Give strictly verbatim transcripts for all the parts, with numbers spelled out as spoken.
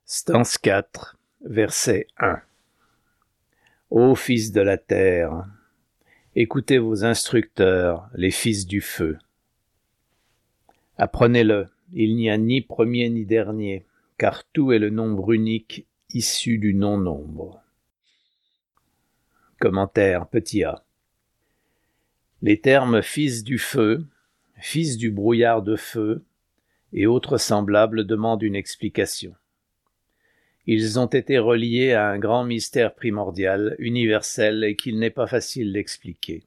Stance quatre, verset un. Ô fils de la terre, écoutez vos instructeurs, les fils du feu. Apprenez-le, il n'y a ni premier ni dernier, car tout est le nombre unique issu du non-nombre. Commentaire petit a. Les termes fils du feu, fils du brouillard de feu et autres semblables demandent une explication. Ils ont été reliés à un grand mystère primordial, universel et qu'il n'est pas facile d'expliquer.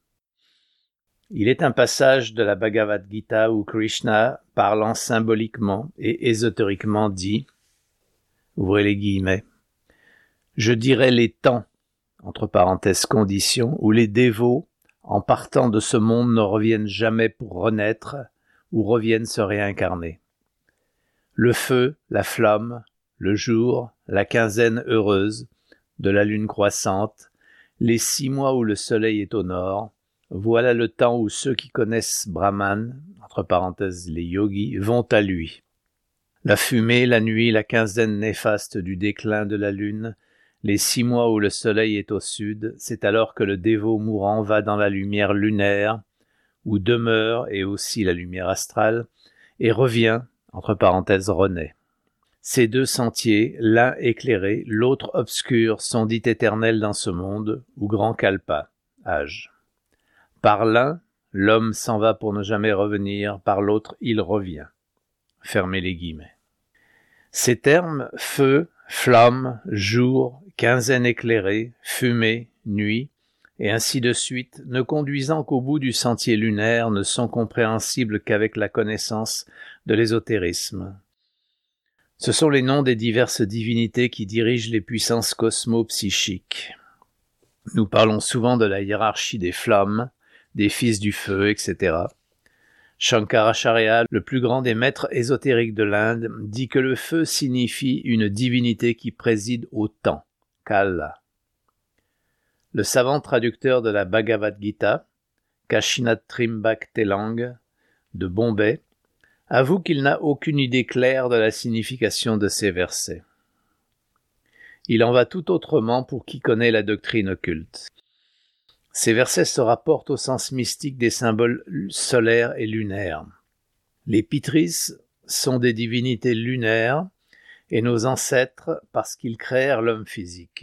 Il est un passage de la Bhagavad Gita où Krishna, parlant symboliquement et ésotériquement, dit, ouvrez les guillemets, « Je dirais les temps, entre parenthèses conditions, où les dévots, en partant de ce monde, ne reviennent jamais pour renaître ou reviennent se réincarner. Le feu, la flamme, le jour, la quinzaine heureuse de la lune croissante, les six mois où le soleil est au nord, voilà le temps où ceux qui connaissent Brahman, entre parenthèses les yogis, vont à lui. La fumée, la nuit, la quinzaine néfaste du déclin de la lune, les six mois où le soleil est au sud, c'est alors que le dévot mourant va dans la lumière lunaire, où demeure et aussi la lumière astrale, et revient, entre parenthèses renaît. Ces deux sentiers, l'un éclairé, l'autre obscur, sont dits éternels dans ce monde, ou grand kalpa, âge. Par l'un, l'homme s'en va pour ne jamais revenir, par l'autre, il revient. Fermez les guillemets. Ces termes, feu, flamme, jour, quinzaine éclairée, fumée, nuit, et ainsi de suite, ne conduisant qu'au bout du sentier lunaire, ne sont compréhensibles qu'avec la connaissance de l'ésotérisme. Ce sont les noms des diverses divinités qui dirigent les puissances cosmo-psychiques. Nous parlons souvent de la hiérarchie des flammes, des fils du feu, et cetera. Shankaracharya, le plus grand des maîtres ésotériques de l'Inde, dit que le feu signifie une divinité qui préside au temps, Kala. Le savant traducteur de la Bhagavad Gita, Kashinath Trimbak Telang, de Bombay, avoue qu'il n'a aucune idée claire de la signification de ces versets. Il en va tout autrement pour qui connaît la doctrine occulte. Ces versets se rapportent au sens mystique des symboles solaires et lunaires. Les Pitris sont des divinités lunaires et nos ancêtres parce qu'ils créèrent l'homme physique.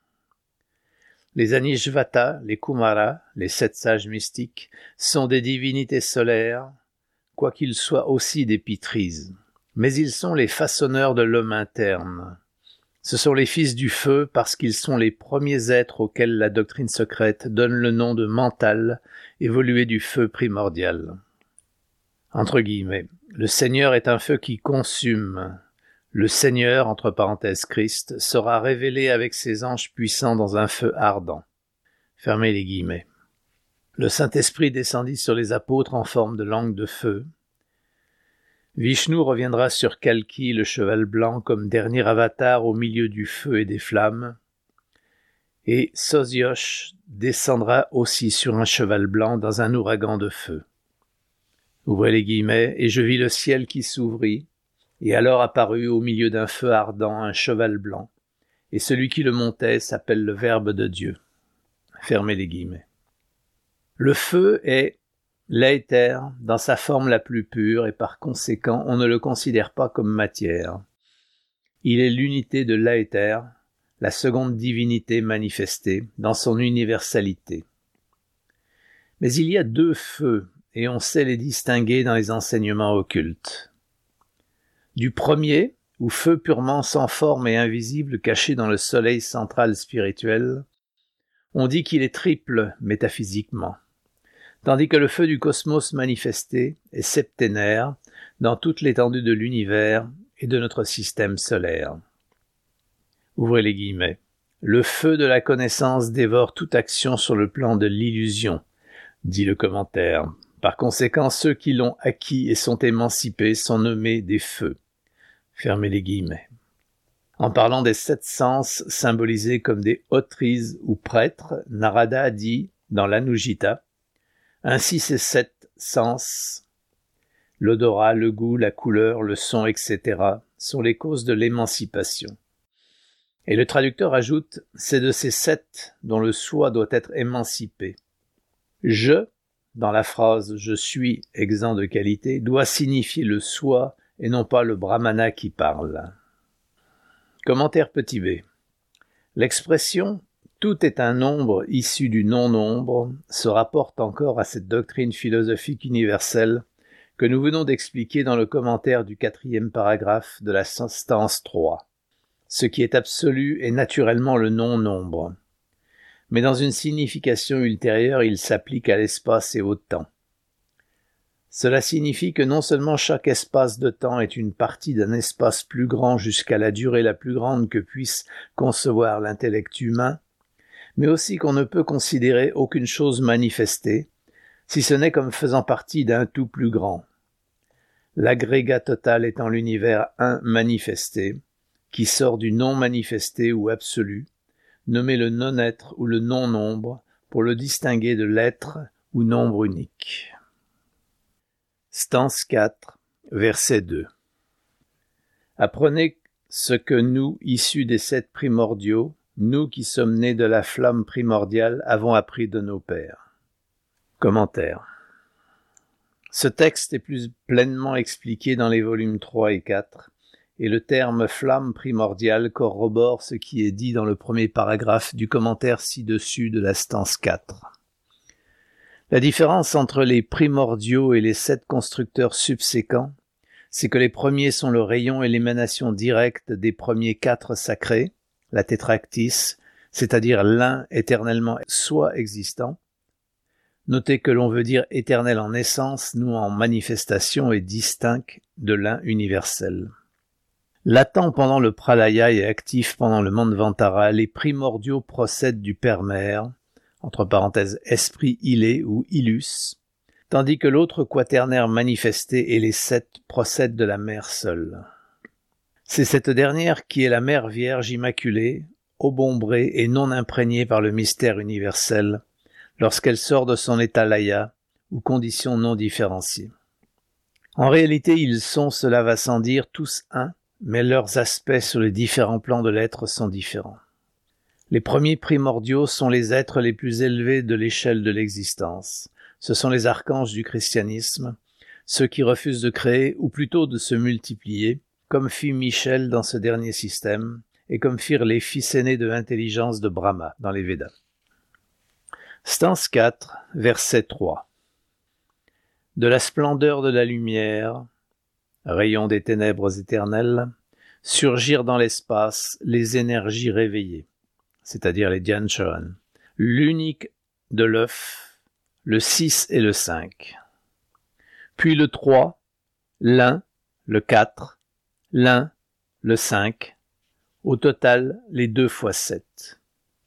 Les Anishvata, les Kumara, les sept sages mystiques, sont des divinités solaires, quoiqu'ils soient aussi des Pitris, mais ils sont les façonneurs de l'homme interne. Ce sont les fils du feu parce qu'ils sont les premiers êtres auxquels la doctrine secrète donne le nom de mental, évolué du feu primordial. Entre guillemets, le Seigneur est un feu qui consume. Le Seigneur, entre parenthèses Christ, sera révélé avec ses anges puissants dans un feu ardent. Fermez les guillemets. Le Saint-Esprit descendit sur les apôtres en forme de langue de feu. Vishnu reviendra sur Kalki, le cheval blanc, comme dernier avatar au milieu du feu et des flammes. Et Sosyosh descendra aussi sur un cheval blanc dans un ouragan de feu. Ouvrez les guillemets, et je vis le ciel qui s'ouvrit, et alors apparut au milieu d'un feu ardent un cheval blanc, et celui qui le montait s'appelle le Verbe de Dieu. Fermez les guillemets. Le feu est l'éther dans sa forme la plus pure et par conséquent on ne le considère pas comme matière. Il est l'unité de l'éther, la seconde divinité manifestée dans son universalité. Mais il y a deux feux et on sait les distinguer dans les enseignements occultes. Du premier, ou feu purement sans forme et invisible caché dans le soleil central spirituel, on dit qu'il est triple métaphysiquement, tandis que le feu du cosmos manifesté est septénaire dans toute l'étendue de l'univers et de notre système solaire. Ouvrez les guillemets. Le feu de la connaissance dévore toute action sur le plan de l'illusion, dit le commentaire. Par conséquent, ceux qui l'ont acquis et sont émancipés sont nommés des feux. Fermez les guillemets. En parlant des sept sens symbolisés comme des hotrises ou prêtres, Narada dit, dans l'Anujita, ainsi ces sept sens, l'odorat, le goût, la couleur, le son, et cetera, sont les causes de l'émancipation. Et le traducteur ajoute « c'est de ces sept dont le soi doit être émancipé ». Je, dans la phrase « je suis exempt de qualité », doit signifier le soi et non pas le brahmana qui parle. Commentaire petit b. L'expression « tout est un nombre issu du non-nombre » se rapporte encore à cette doctrine philosophique universelle que nous venons d'expliquer dans le commentaire du quatrième paragraphe de la stance trois. Ce qui est absolu est naturellement le non-nombre. Mais dans une signification ultérieure, il s'applique à l'espace et au temps. Cela signifie que non seulement chaque espace de temps est une partie d'un espace plus grand jusqu'à la durée la plus grande que puisse concevoir l'intellect humain, mais aussi qu'on ne peut considérer aucune chose manifestée, si ce n'est comme faisant partie d'un tout plus grand. L'agrégat total étant l'univers un manifesté, qui sort du non manifesté ou absolu, nommé le non-être ou le non-nombre, pour le distinguer de l'être ou nombre unique. Stance quatre, verset deux. Apprenez ce que nous, issus des sept primordiaux, nous qui sommes nés de la flamme primordiale, avons appris de nos pères. Commentaire. Ce texte est plus pleinement expliqué dans les volumes trois et quatre, et le terme flamme primordiale corrobore ce qui est dit dans le premier paragraphe du commentaire ci-dessus de la stance quatre. La différence entre les primordiaux et les sept constructeurs subséquents, c'est que les premiers sont le rayon et l'émanation directe des premiers quatre sacrés, la tétractis, c'est-à-dire l'un éternellement soit existant. Notez que l'on veut dire éternel en essence, nous en manifestation et distinct de l'un universel. Latent pendant le pralaya et actif pendant le manvantara, les primordiaux procèdent du Père-Mère, entre parenthèses esprit ilé ou illus, tandis que l'autre quaternaire manifesté et les sept procèdent de la Mère seule. C'est cette dernière qui est la Mère Vierge immaculée, obombrée et non imprégnée par le mystère universel, lorsqu'elle sort de son état laya, ou condition non différenciée. En réalité, ils sont, cela va sans dire, tous un, mais leurs aspects sur les différents plans de l'être sont différents. Les premiers primordiaux sont les êtres les plus élevés de l'échelle de l'existence. Ce sont les archanges du christianisme, ceux qui refusent de créer, ou plutôt de se multiplier, comme fit Michel dans ce dernier système, et comme firent les fils aînés de l'intelligence de Brahma dans les Védas. Stance quatre, verset trois. De la splendeur de la lumière, rayon des ténèbres éternelles, surgirent dans l'espace les énergies réveillées, c'est-à-dire les Dhyan-Chohan, l'unique de l'œuf, le six et le cinq. Puis le trois, l'un, le quatre, l'un, le cinq, au total les deux fois sept.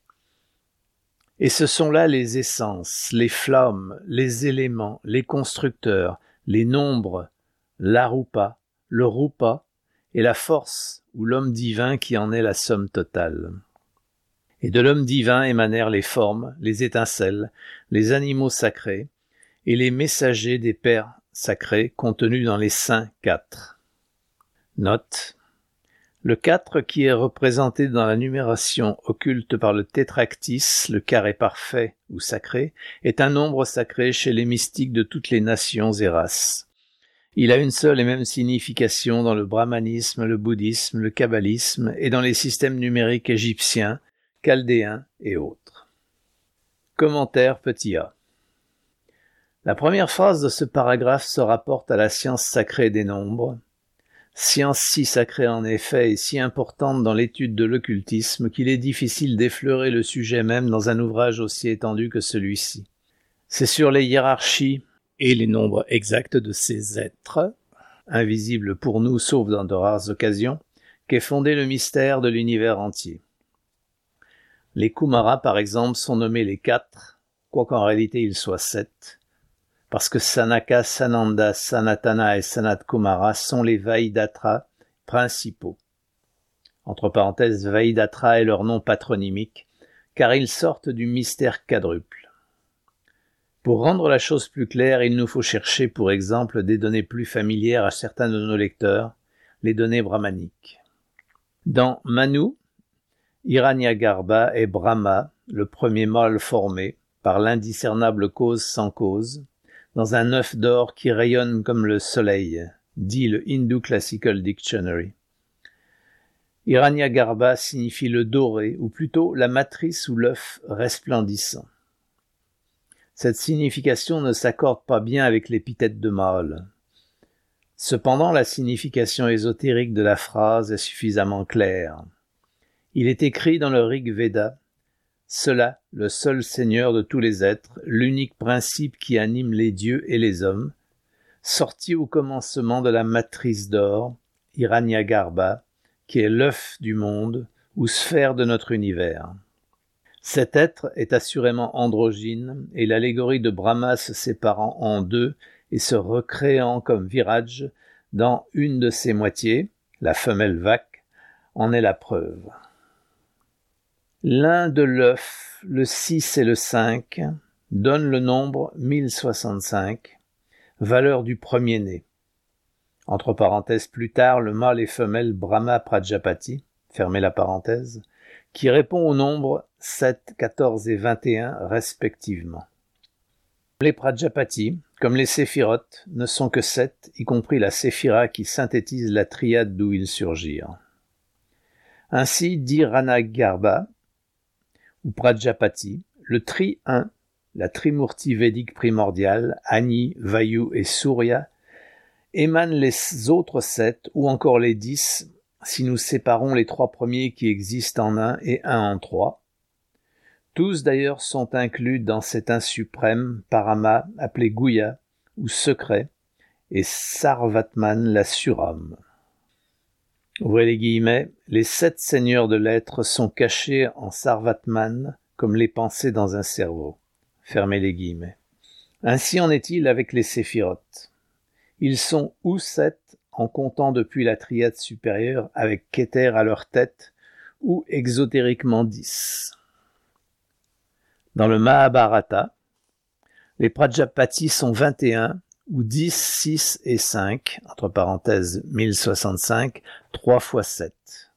Et ce sont là les essences, les flammes, les éléments, les constructeurs, les nombres, l'arupa, le rupa et la force ou l'homme divin qui en est la somme totale. Et de l'homme divin émanèrent les formes, les étincelles, les animaux sacrés et les messagers des pères sacrés contenus dans les saints quatre. Note. Le quatre qui est représenté dans la numération occulte par le tétractis, le carré parfait ou sacré, est un nombre sacré chez les mystiques de toutes les nations et races. Il a une seule et même signification dans le brahmanisme, le bouddhisme, le kabbalisme et dans les systèmes numériques égyptiens, chaldéens et autres. Commentaire petit a. La première phrase de ce paragraphe se rapporte à la science sacrée des nombres, science si sacrée en effet et si importante dans l'étude de l'occultisme qu'il est difficile d'effleurer le sujet même dans un ouvrage aussi étendu que celui-ci. C'est sur les hiérarchies et les nombres exacts de ces êtres, invisibles pour nous sauf dans de rares occasions, qu'est fondé le mystère de l'univers entier. Les Kumaras, par exemple, sont nommés les quatre, quoiqu'en réalité ils soient sept, parce que Sanaka, Sananda, Sanatana et Sanat Kumara sont les Vaidatra principaux. Entre parenthèses, Vaidatra est leur nom patronymique, car ils sortent du mystère quadruple. Pour rendre la chose plus claire, il nous faut chercher, pour exemple, des données plus familières à certains de nos lecteurs, les données brahmaniques. Dans Manu, Hiranyagarbha est Brahma, le premier mâle formé, par l'indiscernable cause sans cause, dans un œuf d'or qui rayonne comme le soleil, dit le Hindu Classical Dictionary. Hiranyagarbha signifie le doré, ou plutôt la matrice ou l'œuf resplendissant. Cette signification ne s'accorde pas bien avec l'épithète de mâle. Cependant, la signification ésotérique de la phrase est suffisamment claire. Il est écrit dans le Rig Veda, « Cela, le seul Seigneur de tous les êtres, l'unique principe qui anime les dieux et les hommes, sorti au commencement de la matrice d'or, Hiranyagarbha, qui est l'œuf du monde ou sphère de notre univers. Cet être est assurément androgyne, et l'allégorie de Brahma se séparant en deux et se recréant comme Viraj dans une de ses moitiés, la femelle Vak, en est la preuve. L'un de l'œuf, le six et le cinq, donne le nombre mille soixante-cinq, valeur du premier-né. Entre parenthèses, plus tard, le mâle et femelle Brahma Prajapati, fermez la parenthèse, qui répond au nombre sept, quatorze et vingt et un respectivement. Les Prajapati, comme les séphirotes, ne sont que sept, y compris la séphira qui synthétise la triade d'où ils surgirent. Ainsi, d'Hiranyagarbha, ou Prajapati, le tri un, la trimurti védique primordiale, Agni, Vayu et Surya, émanent les autres sept, ou encore les dix, si nous séparons les trois premiers qui existent en un et un en trois. Tous d'ailleurs sont inclus dans cet un suprême, Parama, appelé Guya, ou secret, et Sarvatman, la surâme. Ouvrez les guillemets, les sept seigneurs de l'être sont cachés en Sarvatman, comme les pensées dans un cerveau. Fermez les guillemets. Ainsi en est-il avec les séphirotes. Ils sont ou sept, en comptant depuis la triade supérieure avec Keter à leur tête, ou exotériquement dix. Dans le Mahabharata, les Prajapati sont vingt et un, ou dix, six et cinq, entre parenthèses mille soixante-cinq, trois fois sept.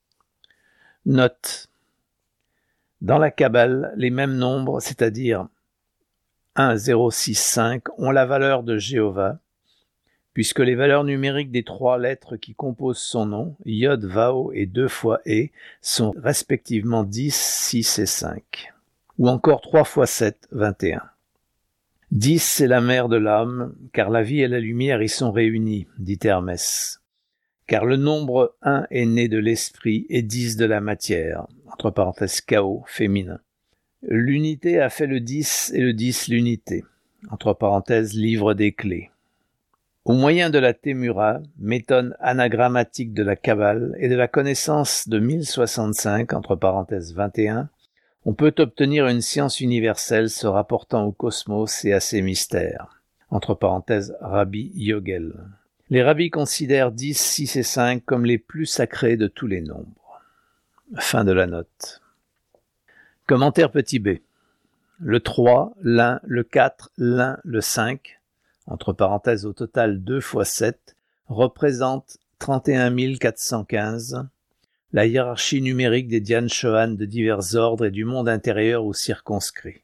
Note. Dans la Kabbale, les mêmes nombres, c'est-à-dire un, zéro, six, cinq, ont la valeur de Jéhovah, puisque les valeurs numériques des trois lettres qui composent son nom, Yod, Vao et deux fois E, sont respectivement dix, six et cinq. Ou encore trois fois sept, vingt et un. dix, c'est la mère de l'âme, car la vie et la lumière y sont réunies, dit Hermès. Car le nombre un est né de l'esprit et dix de la matière, entre parenthèses chaos, féminin. L'unité a fait le dix et le dix l'unité, entre parenthèses livre des clés. Au moyen de la Témura, méthode anagrammatique de la Kabbale et de la connaissance de mille soixante-cinq, entre parenthèses vingt et un, on peut obtenir une science universelle se rapportant au cosmos et à ses mystères. Entre parenthèses, Rabbi Yogel. Les rabbis considèrent dix, six et cinq comme les plus sacrés de tous les nombres. Fin de la note. Commentaire petit b. Le trois, l'un, le quatre, l'un, le cinq, entre parenthèses au total deux fois sept, représente trente et un mille quatre cent quinze, la hiérarchie numérique des Dhyan Chohan de divers ordres et du monde intérieur ou circonscrit.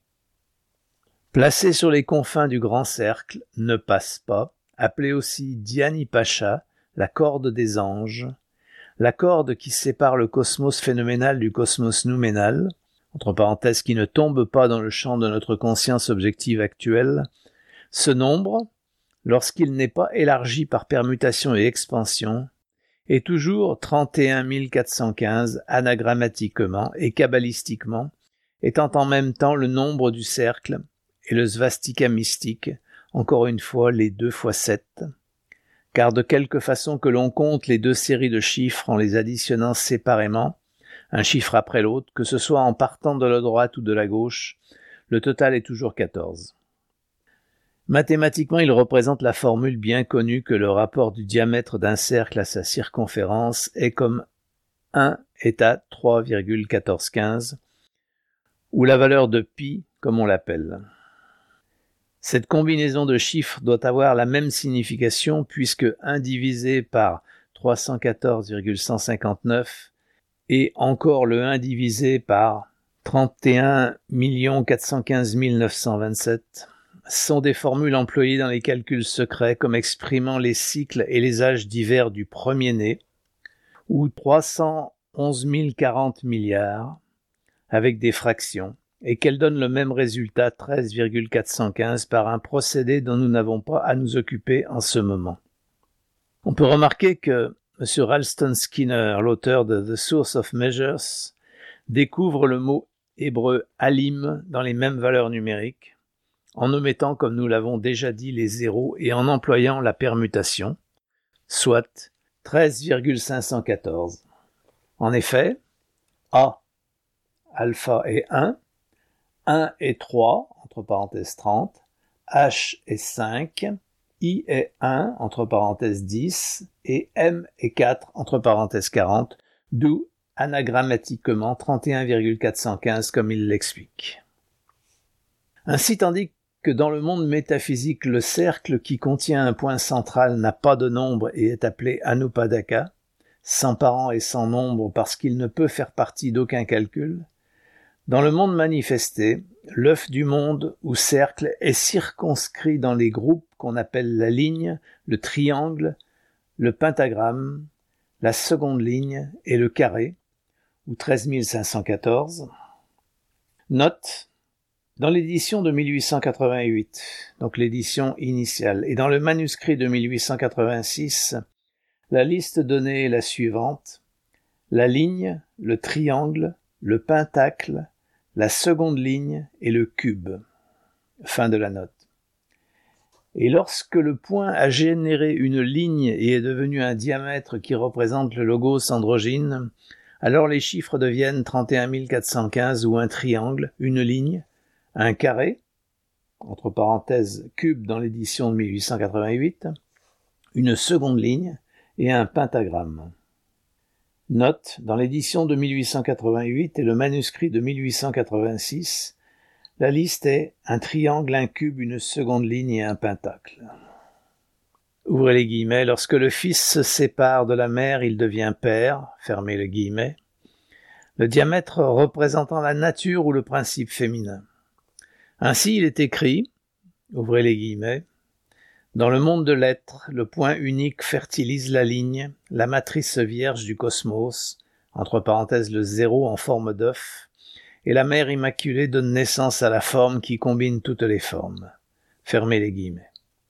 Placé sur les confins du grand cercle, ne passe pas, appelé aussi Dhyani Pacha, la corde des anges, la corde qui sépare le cosmos phénoménal du cosmos nouménal, entre parenthèses qui ne tombe pas dans le champ de notre conscience objective actuelle. Ce nombre, lorsqu'il n'est pas élargi par permutation et expansion, est toujours trente et un mille quatre cent quinze anagrammatiquement et kabbalistiquement, étant en même temps le nombre du cercle et le svastika mystique, encore une fois les deux fois sept, car de quelque façon que l'on compte les deux séries de chiffres en les additionnant séparément, un chiffre après l'autre, que ce soit en partant de la droite ou de la gauche, le total est toujours quatorze. Mathématiquement, il représente la formule bien connue que le rapport du diamètre d'un cercle à sa circonférence est comme un est à trois virgule quatorze quinze, ou la valeur de pi, comme on l'appelle. Cette combinaison de chiffres doit avoir la même signification puisque un divisé par trois cent quatorze virgule cent cinquante-neuf et encore le un divisé par trente et un millions quatre cent quinze mille neuf cent vingt-sept sont des formules employées dans les calculs secrets comme exprimant les cycles et les âges divers du premier-né, ou trois cent onze mille quarante milliards, avec des fractions, et qu'elles donnent le même résultat treize virgule quatre cent quinze par un procédé dont nous n'avons pas à nous occuper en ce moment. On peut remarquer que M. Ralston Skinner, l'auteur de The Source of Measures, découvre le mot hébreu alim dans les mêmes valeurs numériques, en omettant, comme nous l'avons déjà dit, les zéros et en employant la permutation, soit treize virgule cinq cent quatorze. En effet, A, alpha est un, un est trois, entre parenthèses trente, H est cinq, I est un, entre parenthèses dix, et M est quatre, entre parenthèses quarante, d'où anagrammatiquement trente et un virgule quatre cent quinze comme il l'explique. Ainsi, tandis que dans le monde métaphysique, le cercle qui contient un point central n'a pas de nombre et est appelé Anupadaka, sans parent et sans nombre parce qu'il ne peut faire partie d'aucun calcul, dans le monde manifesté, l'œuf du monde ou cercle est circonscrit dans les groupes qu'on appelle la ligne, le triangle, le pentagramme, la seconde ligne et le carré, ou treize mille cinq cent quatorze. Note, dans l'édition de mille huit cent quatre-vingt-huit, donc l'édition initiale, et dans le manuscrit de mille huit cent quatre-vingt-six, la liste donnée est la suivante. La ligne, le triangle, le pentacle, la seconde ligne et le cube. Fin de la note. Et lorsque le point a généré une ligne et est devenu un diamètre qui représente le logos androgyne, alors les chiffres deviennent trente et un mille quatre cent quinze ou un triangle, une ligne, un carré, entre parenthèses cube dans l'édition de mille huit cent quatre-vingt-huit, une seconde ligne et un pentagramme. Note, dans l'édition de mille huit cent quatre-vingt-huit et le manuscrit de mille huit cent quatre-vingt-six, la liste est un triangle, un cube, une seconde ligne et un pentacle. Ouvrez les guillemets, lorsque le fils se sépare de la mère, il devient père, fermez les guillemets, le diamètre représentant la nature ou le principe féminin. Ainsi, il est écrit, ouvrez les guillemets, dans le monde de l'être, le point unique fertilise la ligne, la matrice vierge du cosmos, entre parenthèses le zéro en forme d'œuf, et la mère immaculée donne naissance à la forme qui combine toutes les formes. Fermez les guillemets.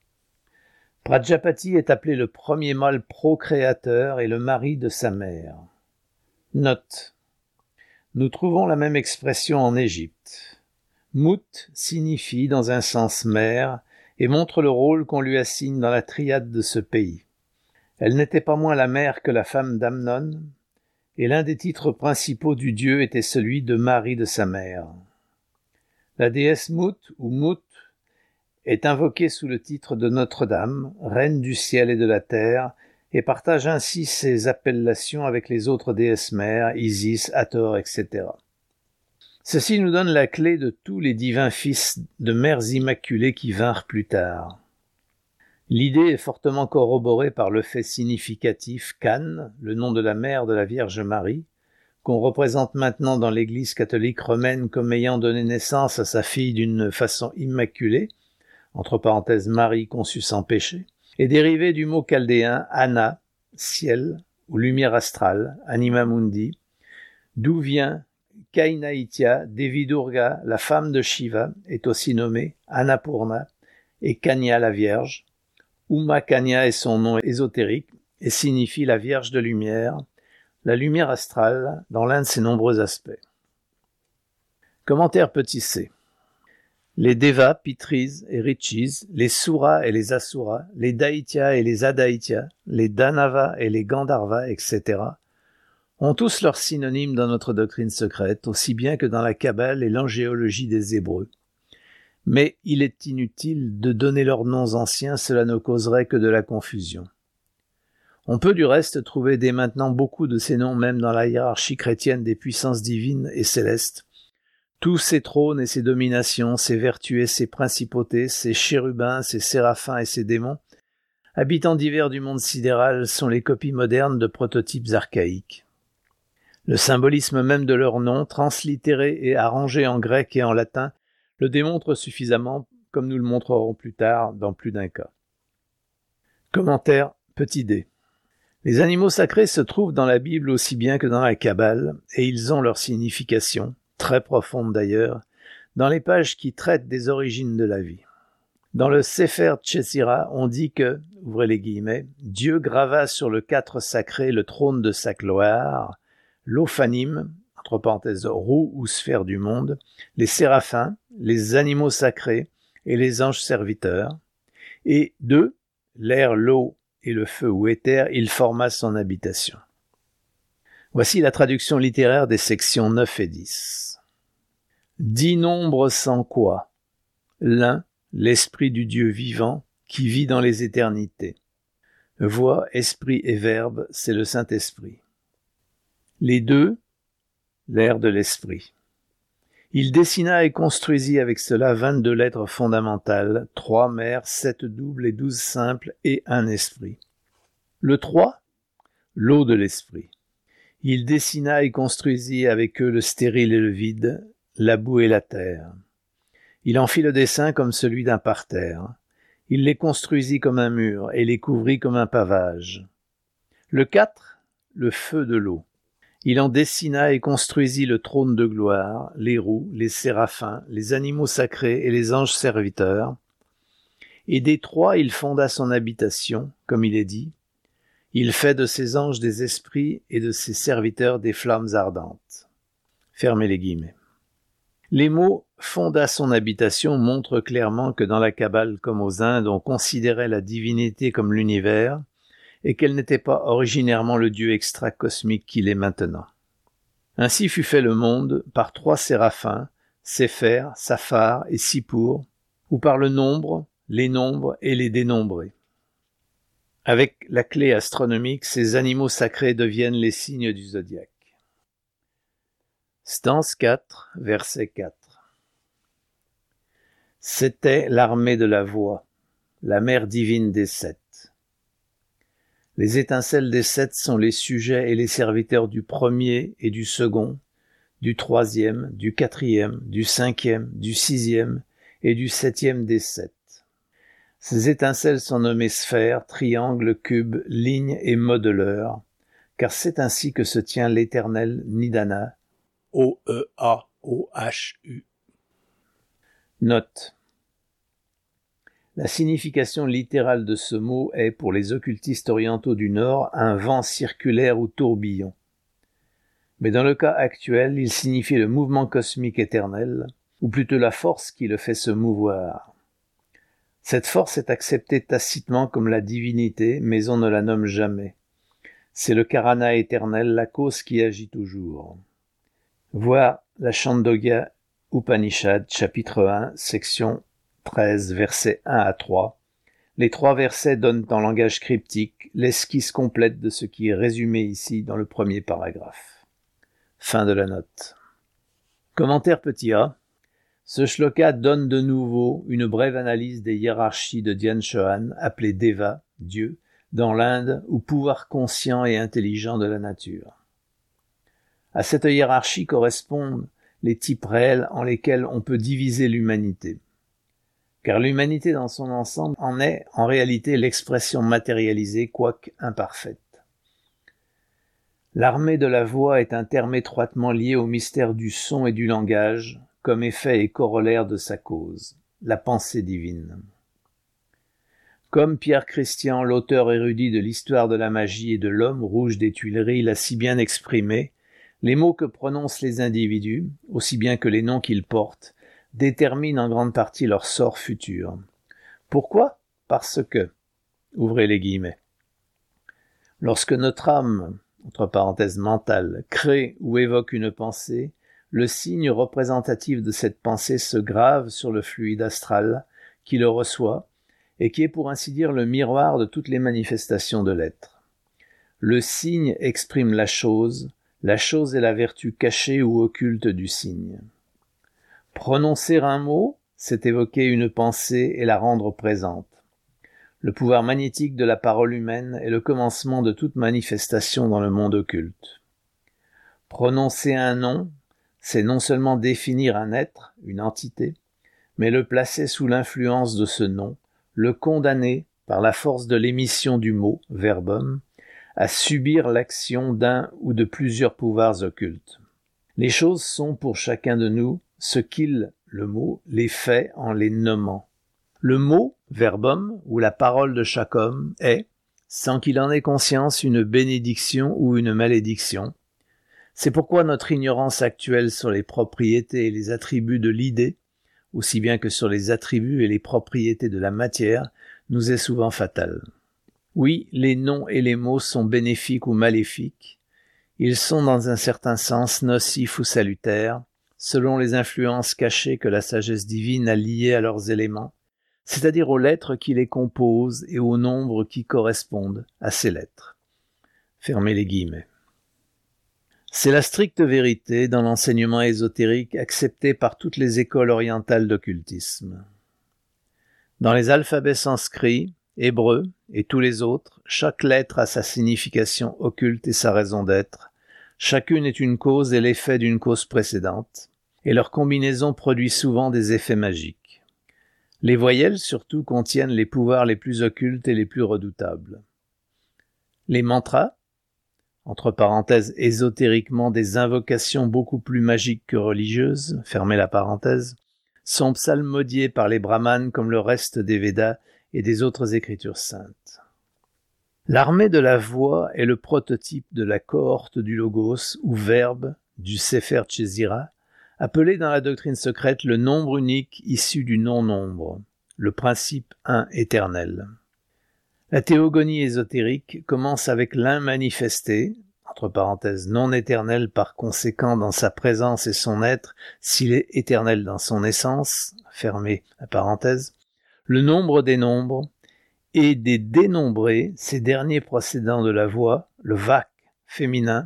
Prajapati est appelé le premier mâle procréateur et le mari de sa mère. Note. Nous trouvons la même expression en Égypte. Mut signifie dans un sens mère et montre le rôle qu'on lui assigne dans la triade de ce pays. Elle n'était pas moins la mère que la femme d'Amnon, et l'un des titres principaux du dieu était celui de mari de sa mère. La déesse Mut ou Mut est invoquée sous le titre de Notre-Dame, reine du ciel et de la terre, et partage ainsi ses appellations avec les autres déesses mères, Isis, Hathor, et cetera. Ceci nous donne la clé de tous les divins fils de mères immaculées qui vinrent plus tard. L'idée est fortement corroborée par le fait significatif qu'Anne, le nom de la mère de la Vierge Marie, qu'on représente maintenant dans l'Église catholique romaine comme ayant donné naissance à sa fille d'une façon immaculée, entre parenthèses Marie conçue sans péché, est dérivée du mot chaldéen Anna, ciel, ou lumière astrale, anima mundi, d'où vient Kainaitya, Devi Durga, la femme de Shiva, est aussi nommée Annapurna, et Kanya la Vierge. Uma Kanya est son nom ésotérique et signifie la Vierge de lumière, la lumière astrale dans l'un de ses nombreux aspects. Commentaire petit c. Les Devas, Pitris et Rishis, les Suras et les Asuras, les Daityas et les Adaityas, les Danavas et les Gandharvas, et cetera, ont tous leurs synonymes dans notre doctrine secrète, aussi bien que dans la Kabbale et l'angéologie des Hébreux. Mais il est inutile de donner leurs noms anciens, cela ne causerait que de la confusion. On peut du reste trouver dès maintenant beaucoup de ces noms même dans la hiérarchie chrétienne des puissances divines et célestes. Tous ces trônes et ces dominations, ces vertus et ces principautés, ces chérubins, ces séraphins et ces démons, habitants divers du monde sidéral, sont les copies modernes de prototypes archaïques. Le symbolisme même de leur nom, translittéré et arrangé en grec et en latin, le démontre suffisamment, comme nous le montrerons plus tard dans plus d'un cas. Commentaire petit d. Les animaux sacrés se trouvent dans la Bible aussi bien que dans la Kabbale, et ils ont leur signification, très profonde d'ailleurs, dans les pages qui traitent des origines de la vie. Dans le Sefer Tchessira, on dit que, ouvrez les guillemets, Dieu grava sur le quatre sacré le trône de sa gloire, l'Ophanim, entre parenthèses roue ou sphère du monde, les séraphins, les animaux sacrés et les anges serviteurs, et d'eux, l'air, l'eau et le feu ou éther, il forma son habitation. Voici la traduction littéraire des sections neuf et dix. Dix nombres sans quoi, l'un, l'esprit du Dieu vivant, qui vit dans les éternités. Voix, esprit et verbe, c'est le Saint-Esprit. Les deux, l'air de l'esprit. Il dessina et construisit avec cela vingt-deux lettres fondamentales, trois mères, sept doubles et douze simples et un esprit. Le trois, l'eau de l'esprit. Il dessina et construisit avec eux le stérile et le vide, la boue et la terre. Il en fit le dessin comme celui d'un parterre. Il les construisit comme un mur et les couvrit comme un pavage. Le quatre, le feu de l'eau. Il en dessina et construisit le trône de gloire, les roues, les séraphins, les animaux sacrés et les anges serviteurs. Et des trois, il fonda son habitation, comme il est dit. Il fait de ses anges des esprits et de ses serviteurs des flammes ardentes. Fermez les guillemets. Les mots « fonda son habitation » montrent clairement que dans la Kabbale comme aux Indes, on considérait la divinité comme l'univers, et qu'elle n'était pas originairement le Dieu extra-cosmique qu'il est maintenant. Ainsi fut fait le monde par trois séraphins, Sépher, Saphar et Sippour, ou par le nombre, les nombres et les dénombrés. Avec la clé astronomique, ces animaux sacrés deviennent les signes du zodiaque. Stance quatre, verset quatre. C'était l'armée de la voix, la mère divine des sept. Les étincelles des sept sont les sujets et les serviteurs du premier et du second, du troisième, du quatrième, du cinquième, du sixième et du septième des sept. Ces étincelles sont nommées sphères, triangles, cubes, lignes et modeleurs, car c'est ainsi que se tient l'éternel Nidana, O E A O H U. Note. La signification littérale de ce mot est, pour les occultistes orientaux du Nord, un vent circulaire ou tourbillon. Mais dans le cas actuel, il signifie le mouvement cosmique éternel, ou plutôt la force qui le fait se mouvoir. Cette force est acceptée tacitement comme la divinité, mais on ne la nomme jamais. C'est le Karana éternel, la cause qui agit toujours. Voir la Chandogya Upanishad, chapitre un, section treize, versets un à trois. Les trois versets donnent en langage cryptique l'esquisse complète de ce qui est résumé ici dans le premier paragraphe. Fin de la note. Commentaire petit a. Ce shloka donne de nouveau une brève analyse des hiérarchies de Dhyan Chohan, appelées Deva, Dieu, dans l'Inde, ou pouvoir conscient et intelligent de la nature. À cette hiérarchie correspondent les types réels en lesquels on peut diviser l'humanité. Car l'humanité dans son ensemble en est en réalité l'expression matérialisée, quoique imparfaite. L'armée de la voix est un terme étroitement lié au mystère du son et du langage, comme effet et corollaire de sa cause, la pensée divine. Comme Pierre Christian, l'auteur érudit de l'histoire de la magie et de l'homme rouge des Tuileries, l'a si bien exprimé, les mots que prononcent les individus, aussi bien que les noms qu'ils portent, déterminent en grande partie leur sort futur. Pourquoi ? Parce que, ouvrez les guillemets, lorsque notre âme, entre parenthèses mentale, crée ou évoque une pensée, le signe représentatif de cette pensée se grave sur le fluide astral qui le reçoit et qui est pour ainsi dire le miroir de toutes les manifestations de l'être. Le signe exprime la chose, la chose est la vertu cachée ou occulte du signe. Prononcer un mot, c'est évoquer une pensée et la rendre présente. Le pouvoir magnétique de la parole humaine est le commencement de toute manifestation dans le monde occulte. Prononcer un nom, c'est non seulement définir un être, une entité, mais le placer sous l'influence de ce nom, le condamner, par la force de l'émission du mot, verbum, à subir l'action d'un ou de plusieurs pouvoirs occultes. Les choses sont pour chacun de nous ce qu'il, le mot, les fait en les nommant. Le mot, verbum, ou la parole de chaque homme est, sans qu'il en ait conscience, une bénédiction ou une malédiction. C'est pourquoi notre ignorance actuelle sur les propriétés et les attributs de l'idée, aussi bien que sur les attributs et les propriétés de la matière, nous est souvent fatale. Oui, les noms et les mots sont bénéfiques ou maléfiques. Ils sont dans un certain sens nocifs ou salutaires, selon les influences cachées que la sagesse divine a liées à leurs éléments, c'est-à-dire aux lettres qui les composent et aux nombres qui correspondent à ces lettres. Fermez les guillemets. C'est la stricte vérité dans l'enseignement ésotérique accepté par toutes les écoles orientales d'occultisme. Dans les alphabets sanscrits, hébreux et tous les autres, chaque lettre a sa signification occulte et sa raison d'être. Chacune est une cause et l'effet d'une cause précédente, et leur combinaison produit souvent des effets magiques. Les voyelles, surtout, contiennent les pouvoirs les plus occultes et les plus redoutables. Les mantras, entre parenthèses ésotériquement des invocations beaucoup plus magiques que religieuses, fermez la parenthèse, sont psalmodiés par les brahmanes comme le reste des Védas et des autres écritures saintes. L'armée de la voix est le prototype de la cohorte du logos ou verbe du Sefer Tchezira, appelé dans la doctrine secrète le nombre unique issu du non-nombre, le principe un éternel. La théogonie ésotérique commence avec l'un manifesté, entre parenthèses non éternel par conséquent dans sa présence et son être, s'il est éternel dans son essence, fermez la parenthèse, le nombre des nombres, et des dénombrés, ces derniers procédant de la voix, le vak féminin,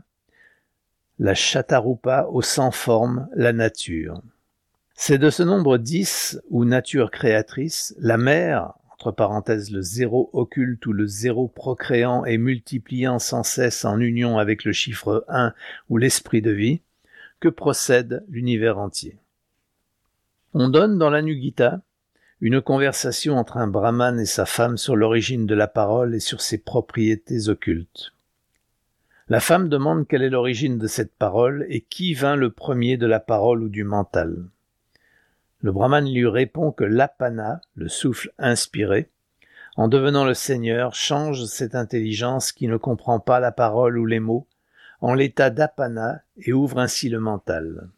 la chatarupa au sans forme, la nature. C'est de ce nombre dix, ou nature créatrice, la mère, entre parenthèses le zéro occulte ou le zéro procréant et multipliant sans cesse en union avec le chiffre un ou l'esprit de vie, que procède l'univers entier. On donne dans l'Anugita une conversation entre un brahman et sa femme sur l'origine de la parole et sur ses propriétés occultes. La femme demande quelle est l'origine de cette parole et qui vint le premier de la parole ou du mental. Le brahman lui répond que l'apana, le souffle inspiré, en devenant le Seigneur, change cette intelligence qui ne comprend pas la parole ou les mots en l'état d'apana et ouvre ainsi le mental.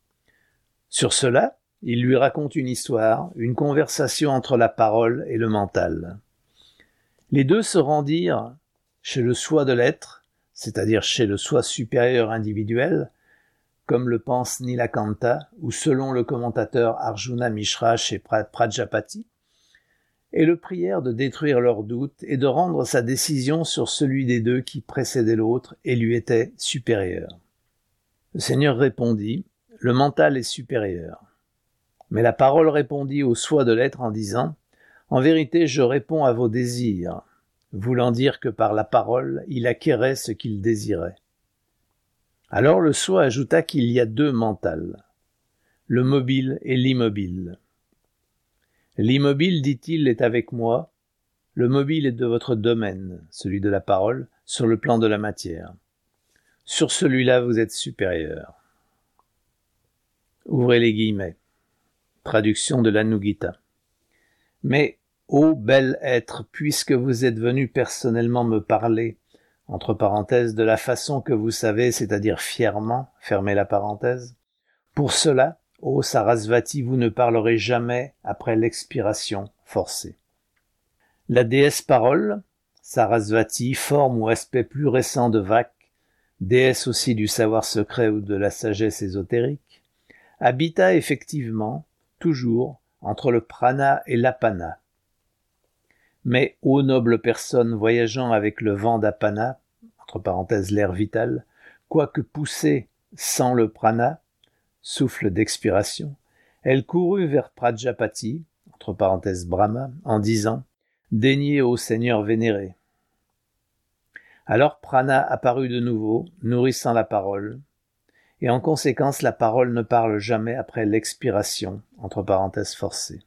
Sur cela, il lui raconte une histoire, une conversation entre la parole et le mental. Les deux se rendirent chez le soi de l'être, c'est-à-dire chez le soi supérieur individuel, comme le pense Nilakanta, ou selon le commentateur Arjuna Mishra chez Prajapati, et le prièrent de détruire leurs doutes et de rendre sa décision sur celui des deux qui précédait l'autre et lui était supérieur. Le Seigneur répondit, « Le mental est supérieur. » Mais la parole répondit au soi de l'être en disant, « En vérité, je réponds à vos désirs, voulant dire que par la parole, il acquérait ce qu'il désirait. » Alors le soi ajouta qu'il y a deux mentals, le mobile et l'immobile. L'immobile, dit-il, est avec moi, le mobile est de votre domaine, celui de la parole, sur le plan de la matière. Sur celui-là, vous êtes supérieur. Ouvrez les guillemets. Traduction de l'Anugita. Mais, ô bel être, puisque vous êtes venu personnellement me parler, entre parenthèses, de la façon que vous savez, c'est-à-dire fièrement, fermez la parenthèse. Pour cela, ô Sarasvati, vous ne parlerez jamais après l'expiration forcée. La déesse parole, Sarasvati, forme ou aspect plus récent de Vak, déesse aussi du savoir secret ou de la sagesse ésotérique, habita effectivement, toujours, entre le prana et l'apana. Mais, ô noble personne voyageant avec le vent d'apana, entre parenthèses l'air vital, quoique poussée sans le prana, souffle d'expiration, elle courut vers Prajapati, entre parenthèses Brahma, en disant « Daignez, ô Seigneur vénéré ». Alors Prana apparut de nouveau, nourrissant la parole, et en conséquence la parole ne parle jamais après l'expiration, entre parenthèses forcées.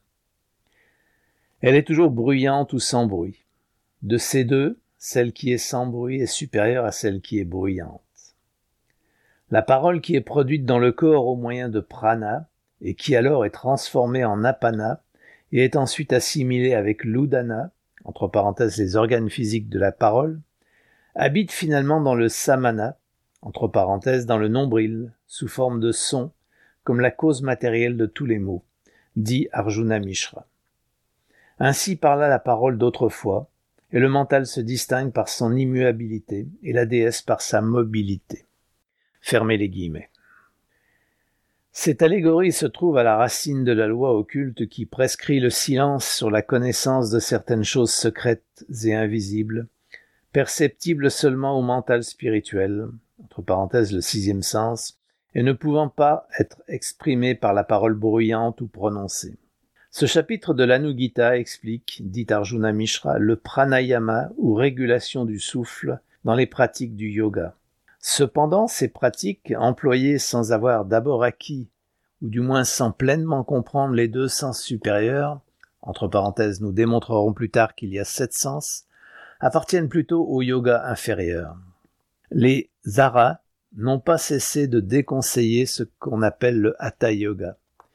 Elle est toujours bruyante ou sans bruit. De ces deux, celle qui est sans bruit est supérieure à celle qui est bruyante. La parole qui est produite dans le corps au moyen de prana, et qui alors est transformée en apana, et est ensuite assimilée avec l'udana, entre parenthèses les organes physiques de la parole, habite finalement dans le samana, entre parenthèses dans le nombril, sous forme de son, comme la cause matérielle de tous les mots, dit Arjuna Mishra. Ainsi parla la parole d'autrefois, et le mental se distingue par son immuabilité, et la déesse par sa mobilité. Fermez les guillemets. Cette allégorie se trouve à la racine de la loi occulte qui prescrit le silence sur la connaissance de certaines choses secrètes et invisibles, perceptibles seulement au mental spirituel, entre parenthèses le sixième sens, et ne pouvant pas être exprimées par la parole bruyante ou prononcée. Ce chapitre de l'Anugita explique, dit Arjuna Mishra, le pranayama ou régulation du souffle dans les pratiques du yoga. Cependant, ces pratiques, employées sans avoir d'abord acquis, ou du moins sans pleinement comprendre les deux sens supérieurs, entre parenthèses, nous démontrerons plus tard qu'il y a sept sens, appartiennent plutôt au yoga inférieur. Les aras n'ont pas cessé de déconseiller ce qu'on appelle le hatha yoga.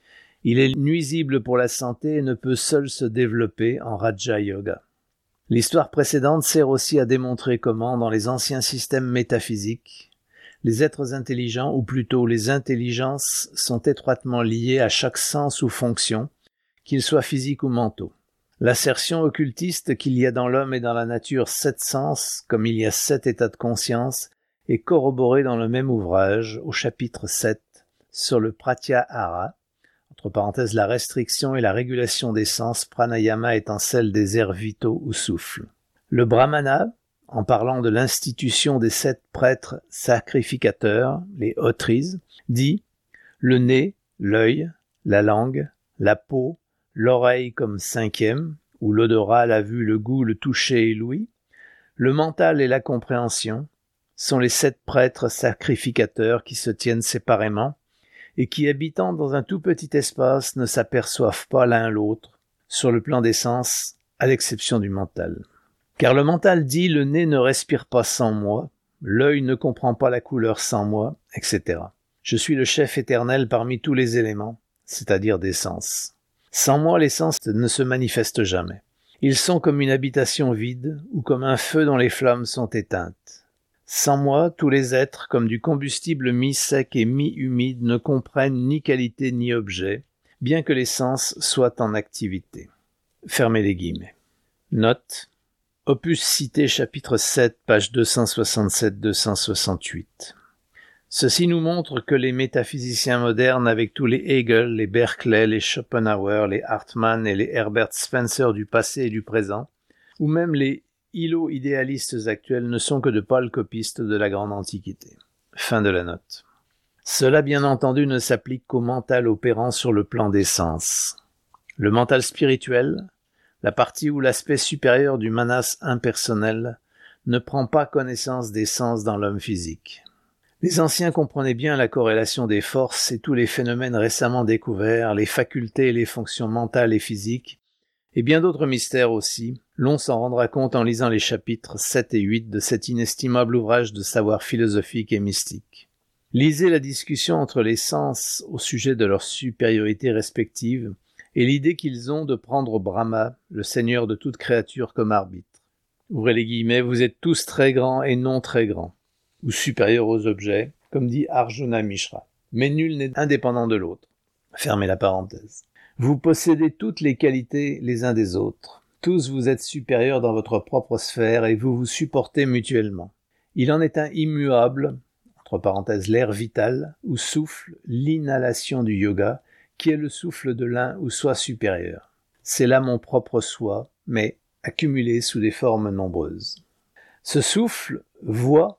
Il est nuisible pour la santé et ne peut seul se développer en raja yoga. L'histoire précédente sert aussi à démontrer comment, dans les anciens systèmes métaphysiques, les êtres intelligents, ou plutôt les intelligences, sont étroitement liés à chaque sens ou fonction, qu'ils soient physiques ou mentaux. L'assertion occultiste qu'il y a dans l'homme et dans la nature sept sens, comme il y a sept états de conscience, est corroborée dans le même ouvrage, au chapitre sept, sur le pratyahara, entre parenthèses la restriction et la régulation des sens, pranayama étant celle des airs vitaux ou souffles. Le brahmana, en parlant de l'institution des sept prêtres sacrificateurs, les hotris, dit « le nez, l'œil, la langue, la peau, l'oreille comme cinquième, ou l'odorat, la vue, le goût, le toucher et l'ouïe, le mental et la compréhension sont les sept prêtres sacrificateurs qui se tiennent séparément et qui, habitant dans un tout petit espace, ne s'aperçoivent pas l'un l'autre, sur le plan des sens, à l'exception du mental. Car le mental dit « le nez ne respire pas sans moi, l'œil ne comprend pas la couleur sans moi, et cetera. Je suis le chef éternel parmi tous les éléments, c'est-à-dire des sens. Sans moi, les sens ne se manifestent jamais. Ils sont comme une habitation vide ou comme un feu dont les flammes sont éteintes. Sans moi, tous les êtres, comme du combustible mi-sec et mi-humide, ne comprennent ni qualité ni objet, bien que les sens soient en activité. » Fermez les guillemets. Note. Opus cité chapitre sept, page deux cent soixante-sept à deux cent soixante-huit. Ceci nous montre que les métaphysiciens modernes, avec tous les Hegel, les Berkeley, les Schopenhauer, les Hartmann et les Herbert Spencer du passé et du présent, ou même les îlots-idéalistes actuels, ne sont que de pâles copistes de la grande antiquité. Fin de la note. Cela, bien entendu, ne s'applique qu'au mental opérant sur le plan des sens. Le mental spirituel, la partie où l'aspect supérieur du manas impersonnel, ne prend pas connaissance des sens dans l'homme physique. Les anciens comprenaient bien la corrélation des forces et tous les phénomènes récemment découverts, les facultés et les fonctions mentales et physiques, et bien d'autres mystères aussi. L'on s'en rendra compte en lisant les chapitres sept et huit de cet inestimable ouvrage de savoir philosophique et mystique. Lisez la discussion entre les sens au sujet de leur supériorité respective et l'idée qu'ils ont de prendre Brahma, le seigneur de toute créature, comme arbitre. Ouvrez les guillemets, vous êtes tous très grands et non très grands, ou supérieurs aux objets, comme dit Arjuna Mishra, mais nul n'est indépendant de l'autre. Fermez la parenthèse. Vous possédez toutes les qualités les uns des autres. Tous vous êtes supérieurs dans votre propre sphère et vous vous supportez mutuellement. Il en est un immuable, entre parenthèses l'air vital, ou souffle, l'inhalation du yoga, qui est le souffle de l'un ou soi supérieur. C'est là mon propre soi, mais accumulé sous des formes nombreuses. Ce souffle, voix,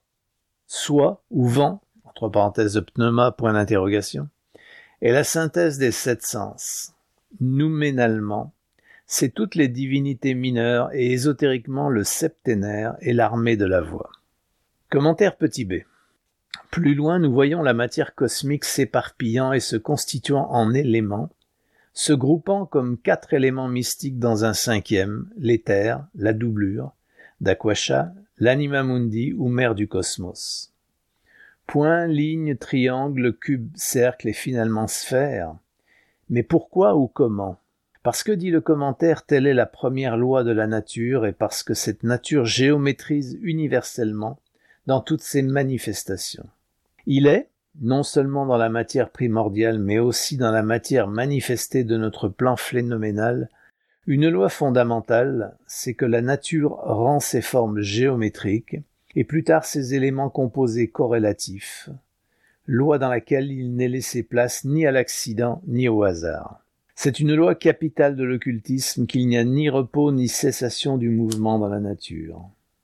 soi ou vent, entre parenthèses pneuma, point d'interrogation, est la synthèse des sept sens. Nouménalement, c'est toutes les divinités mineures et ésotériquement le septénaire et l'armée de la voix. Commentaire petit b. Plus loin, nous voyons la matière cosmique s'éparpillant et se constituant en éléments, se groupant comme quatre éléments mystiques dans un cinquième, l'éther, la doublure, d'Aquasha, l'anima mundi ou mère du cosmos. Point, ligne, triangle, cube, cercle et finalement sphère. Mais pourquoi ou comment ? Parce que, dit le commentaire, telle est la première loi de la nature et parce que cette nature géométrise universellement dans toutes ses manifestations. Il est, non seulement dans la matière primordiale, mais aussi dans la matière manifestée de notre plan phénoménal, une loi fondamentale, c'est que la nature rend ses formes géométriques, et plus tard ses éléments composés corrélatifs, loi dans laquelle il n'est laissé place ni à l'accident ni au hasard. C'est une loi capitale de l'occultisme qu'il n'y a ni repos ni cessation du mouvement dans la nature.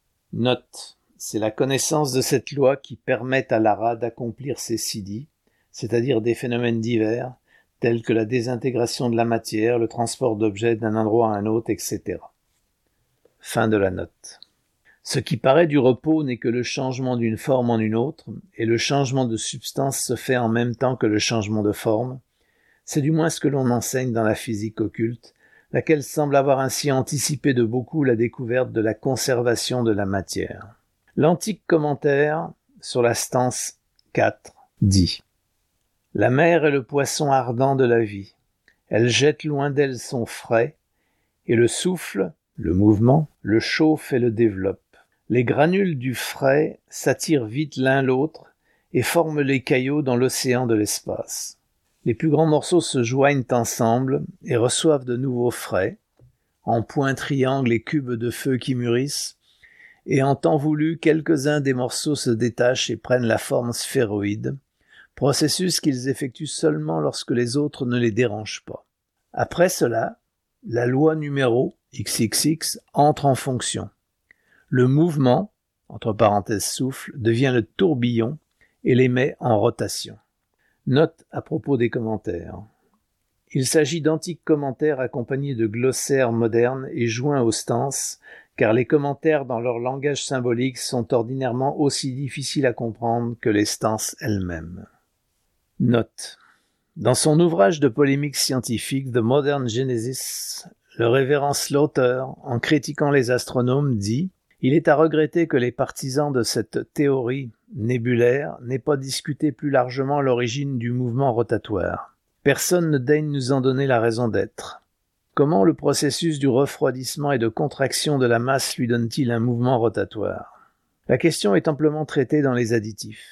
Note. C'est la connaissance de cette loi qui permet à l'ara d'accomplir ses siddhis, c'est-à-dire des phénomènes divers, tels que la désintégration de la matière, le transport d'objets d'un endroit à un autre, et cetera. Fin de la note. Ce qui paraît du repos n'est que le changement d'une forme en une autre, et le changement de substance se fait en même temps que le changement de forme. C'est du moins ce que l'on enseigne dans la physique occulte, laquelle semble avoir ainsi anticipé de beaucoup la découverte de la conservation de la matière. L'antique commentaire sur la stance quatre dit « La mer est le poisson ardent de la vie. Elle jette loin d'elle son frais, et le souffle, le mouvement, le chauffe et le développe. Les granules du frais s'attirent vite l'un l'autre et forment les caillots dans l'océan de l'espace. Les plus grands morceaux se joignent ensemble et reçoivent de nouveaux frais, en points, triangles et cubes de feu qui mûrissent, et en temps voulu, quelques-uns des morceaux se détachent et prennent la forme sphéroïde, processus qu'ils effectuent seulement lorsque les autres ne les dérangent pas. Après cela, la loi numéro X X X entre en fonction. Le mouvement, entre parenthèses souffle, devient le tourbillon et les met en rotation. Note à propos des commentaires. Il s'agit d'antiques commentaires accompagnés de glossaires modernes et joints aux stances, car les commentaires dans leur langage symbolique sont ordinairement aussi difficiles à comprendre que les stances elles-mêmes. Note. Dans son ouvrage de polémique scientifique The Modern Genesis, le révérend Slaughter, en critiquant les astronomes, dit « Il est à regretter que les partisans de cette théorie nébulaire n'aient pas discuté plus largement l'origine du mouvement rotatoire. Personne ne daigne nous en donner la raison d'être. Comment le processus du refroidissement et de contraction de la masse lui donne-t-il un mouvement rotatoire ? La question est amplement traitée dans les additifs.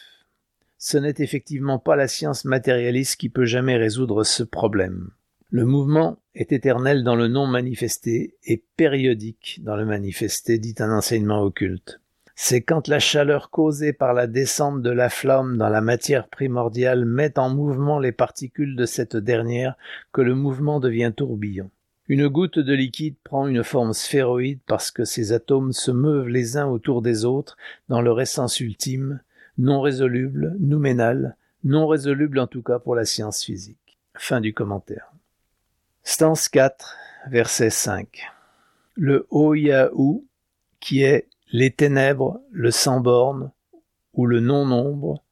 Ce n'est effectivement pas la science matérialiste qui peut jamais résoudre ce problème. Le mouvement est éternel dans le non manifesté et périodique dans le manifesté, dit un enseignement occulte. C'est quand la chaleur causée par la descente de la flamme dans la matière primordiale met en mouvement les particules de cette dernière que le mouvement devient tourbillon. Une goutte de liquide prend une forme sphéroïde parce que ses atomes se meuvent les uns autour des autres dans leur essence ultime, non résoluble, nouménale, non résoluble en tout cas pour la science physique. Fin du commentaire. Stance quatre, verset cinq. Le Oyahu, qui est les ténèbres, le sans-borne ou le non-nombre,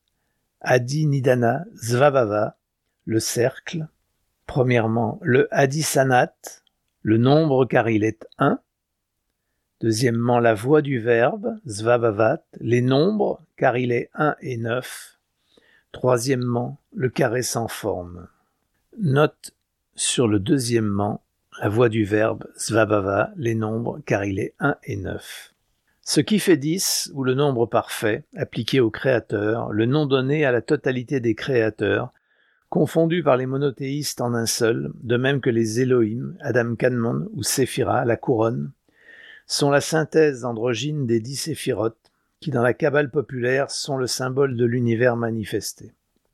Adi Nidana Svabhava, le cercle. Premièrement, le Adisanat, le nombre car il est un. Deuxièmement, la voix du verbe, Svabhavat, les nombres car il est un et neuf. Troisièmement, le carré sans forme. Note sur le deuxièmement, la voix du verbe, Svabhava, les nombres car il est un et neuf. Ce qui fait dix, ou le nombre parfait, appliqué au créateur, le nom donné à la totalité des créateurs, confondus par les monothéistes en un seul, de même que les Elohim, Adam Kadmon ou Séphira, la couronne, sont la synthèse androgyne des dix séphirotes, qui dans la Kabbale populaire sont le symbole de l'univers manifesté.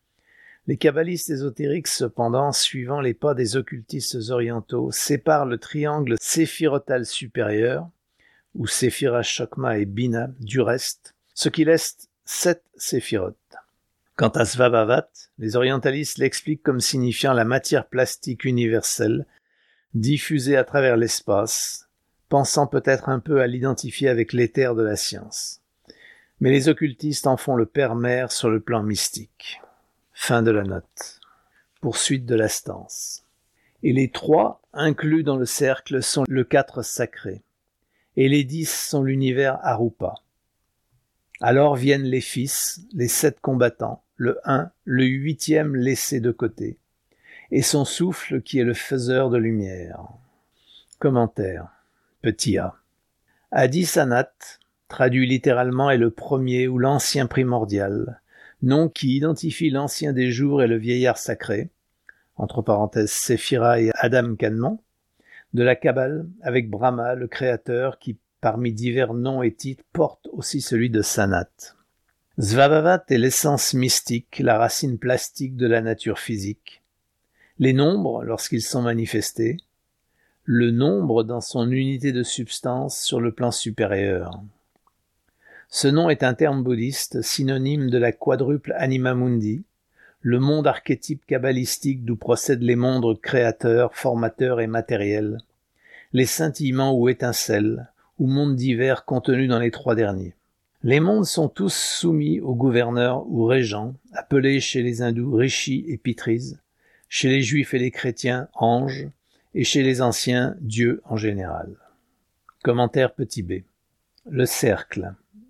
Les kabbalistes ésotériques, cependant, suivant les pas des occultistes orientaux, séparent le triangle séphirotal supérieur, où Séphira, Chokma et Bina, du reste, ce qui laisse sept séphirotes. Quant à Svabhavat, les orientalistes l'expliquent comme signifiant la matière plastique universelle, diffusée à travers l'espace, pensant peut-être un peu à l'identifier avec l'éther de la science. Mais les occultistes en font le père-mère sur le plan mystique. Fin de la note. Poursuite de la stance. Et les trois inclus dans le cercle sont le quatre sacré, et les dix sont l'univers Arupa. Alors viennent les fils, les sept combattants, le un, le huitième laissé de côté, et son souffle qui est le faiseur de lumière. Commentaire. Petit a. Adi Sanat, traduit littéralement, est le premier ou l'ancien primordial, nom qui identifie l'ancien des jours et le vieillard sacré, entre parenthèses Séphira et Adam Kanman, de la Kabbale, avec Brahma, le créateur, qui, parmi divers noms et titres, porte aussi celui de Sanat. Svabhavat est l'essence mystique, la racine plastique de la nature physique. Les nombres, lorsqu'ils sont manifestés, le nombre dans son unité de substance sur le plan supérieur. Ce nom est un terme bouddhiste, synonyme de la quadruple anima mundi, le monde archétype kabbalistique d'où procèdent les mondes créateurs, formateurs et matériels, les scintillements ou étincelles, ou mondes divers contenus dans les trois derniers. Les mondes sont tous soumis au gouverneur ou régent, appelés chez les hindous rishi et pitris, chez les juifs et les chrétiens anges, et chez les anciens dieux en général. Commentaire petit b. Le cercle.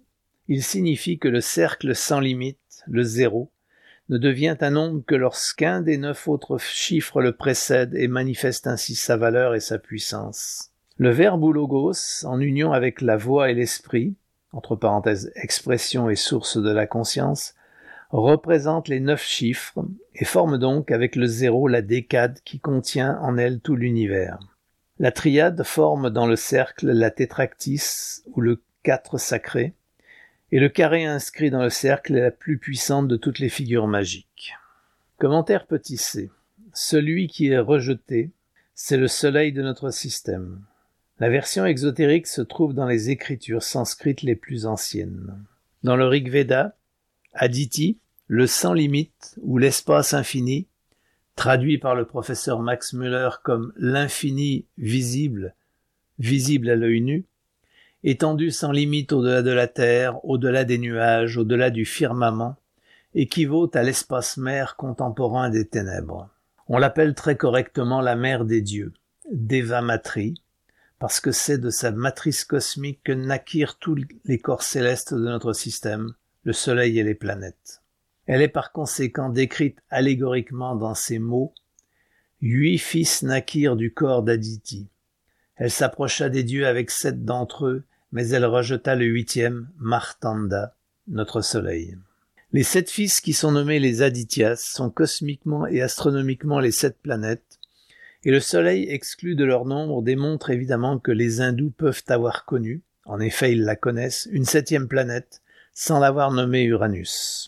Il signifie que le cercle sans limite, le zéro, ne devient un nombre que lorsqu'un des neuf autres chiffres le précède et manifeste ainsi sa valeur et sa puissance. Le verbe ou logos, en union avec la voix et l'esprit, entre parenthèses expression et source de la conscience, représente les neuf chiffres et forme donc avec le zéro la décade qui contient en elle tout l'univers. La triade forme dans le cercle la tétractis ou le quatre sacré, et le carré inscrit dans le cercle est la plus puissante de toutes les figures magiques. Commentaire petit c. Celui qui est rejeté, c'est le soleil de notre système. La version exotérique se trouve dans les écritures sanskrites les plus anciennes. Dans le Rig Veda, Aditi, le sans limite ou l'espace infini, traduit par le professeur Max Müller comme l'infini visible, visible à l'œil nu, étendu sans limite au-delà de la terre, au-delà des nuages, au-delà du firmament, équivaut à l'espace-mer contemporain des ténèbres. On l'appelle très correctement la mère des dieux, Deva Matri, parce que c'est de sa matrice cosmique que naquirent tous les corps célestes de notre système, le soleil et les planètes. Elle est par conséquent décrite allégoriquement dans ces mots « Huit fils naquirent du corps d'Aditi. Elle s'approcha des dieux avec sept d'entre eux, mais elle rejeta le huitième, Martanda, notre soleil. » Les sept fils qui sont nommés les Adityas sont cosmiquement et astronomiquement les sept planètes, et le soleil exclu de leur nombre démontre évidemment que les hindous peuvent avoir connu, en effet ils la connaissent, une septième planète, sans l'avoir nommée Uranus.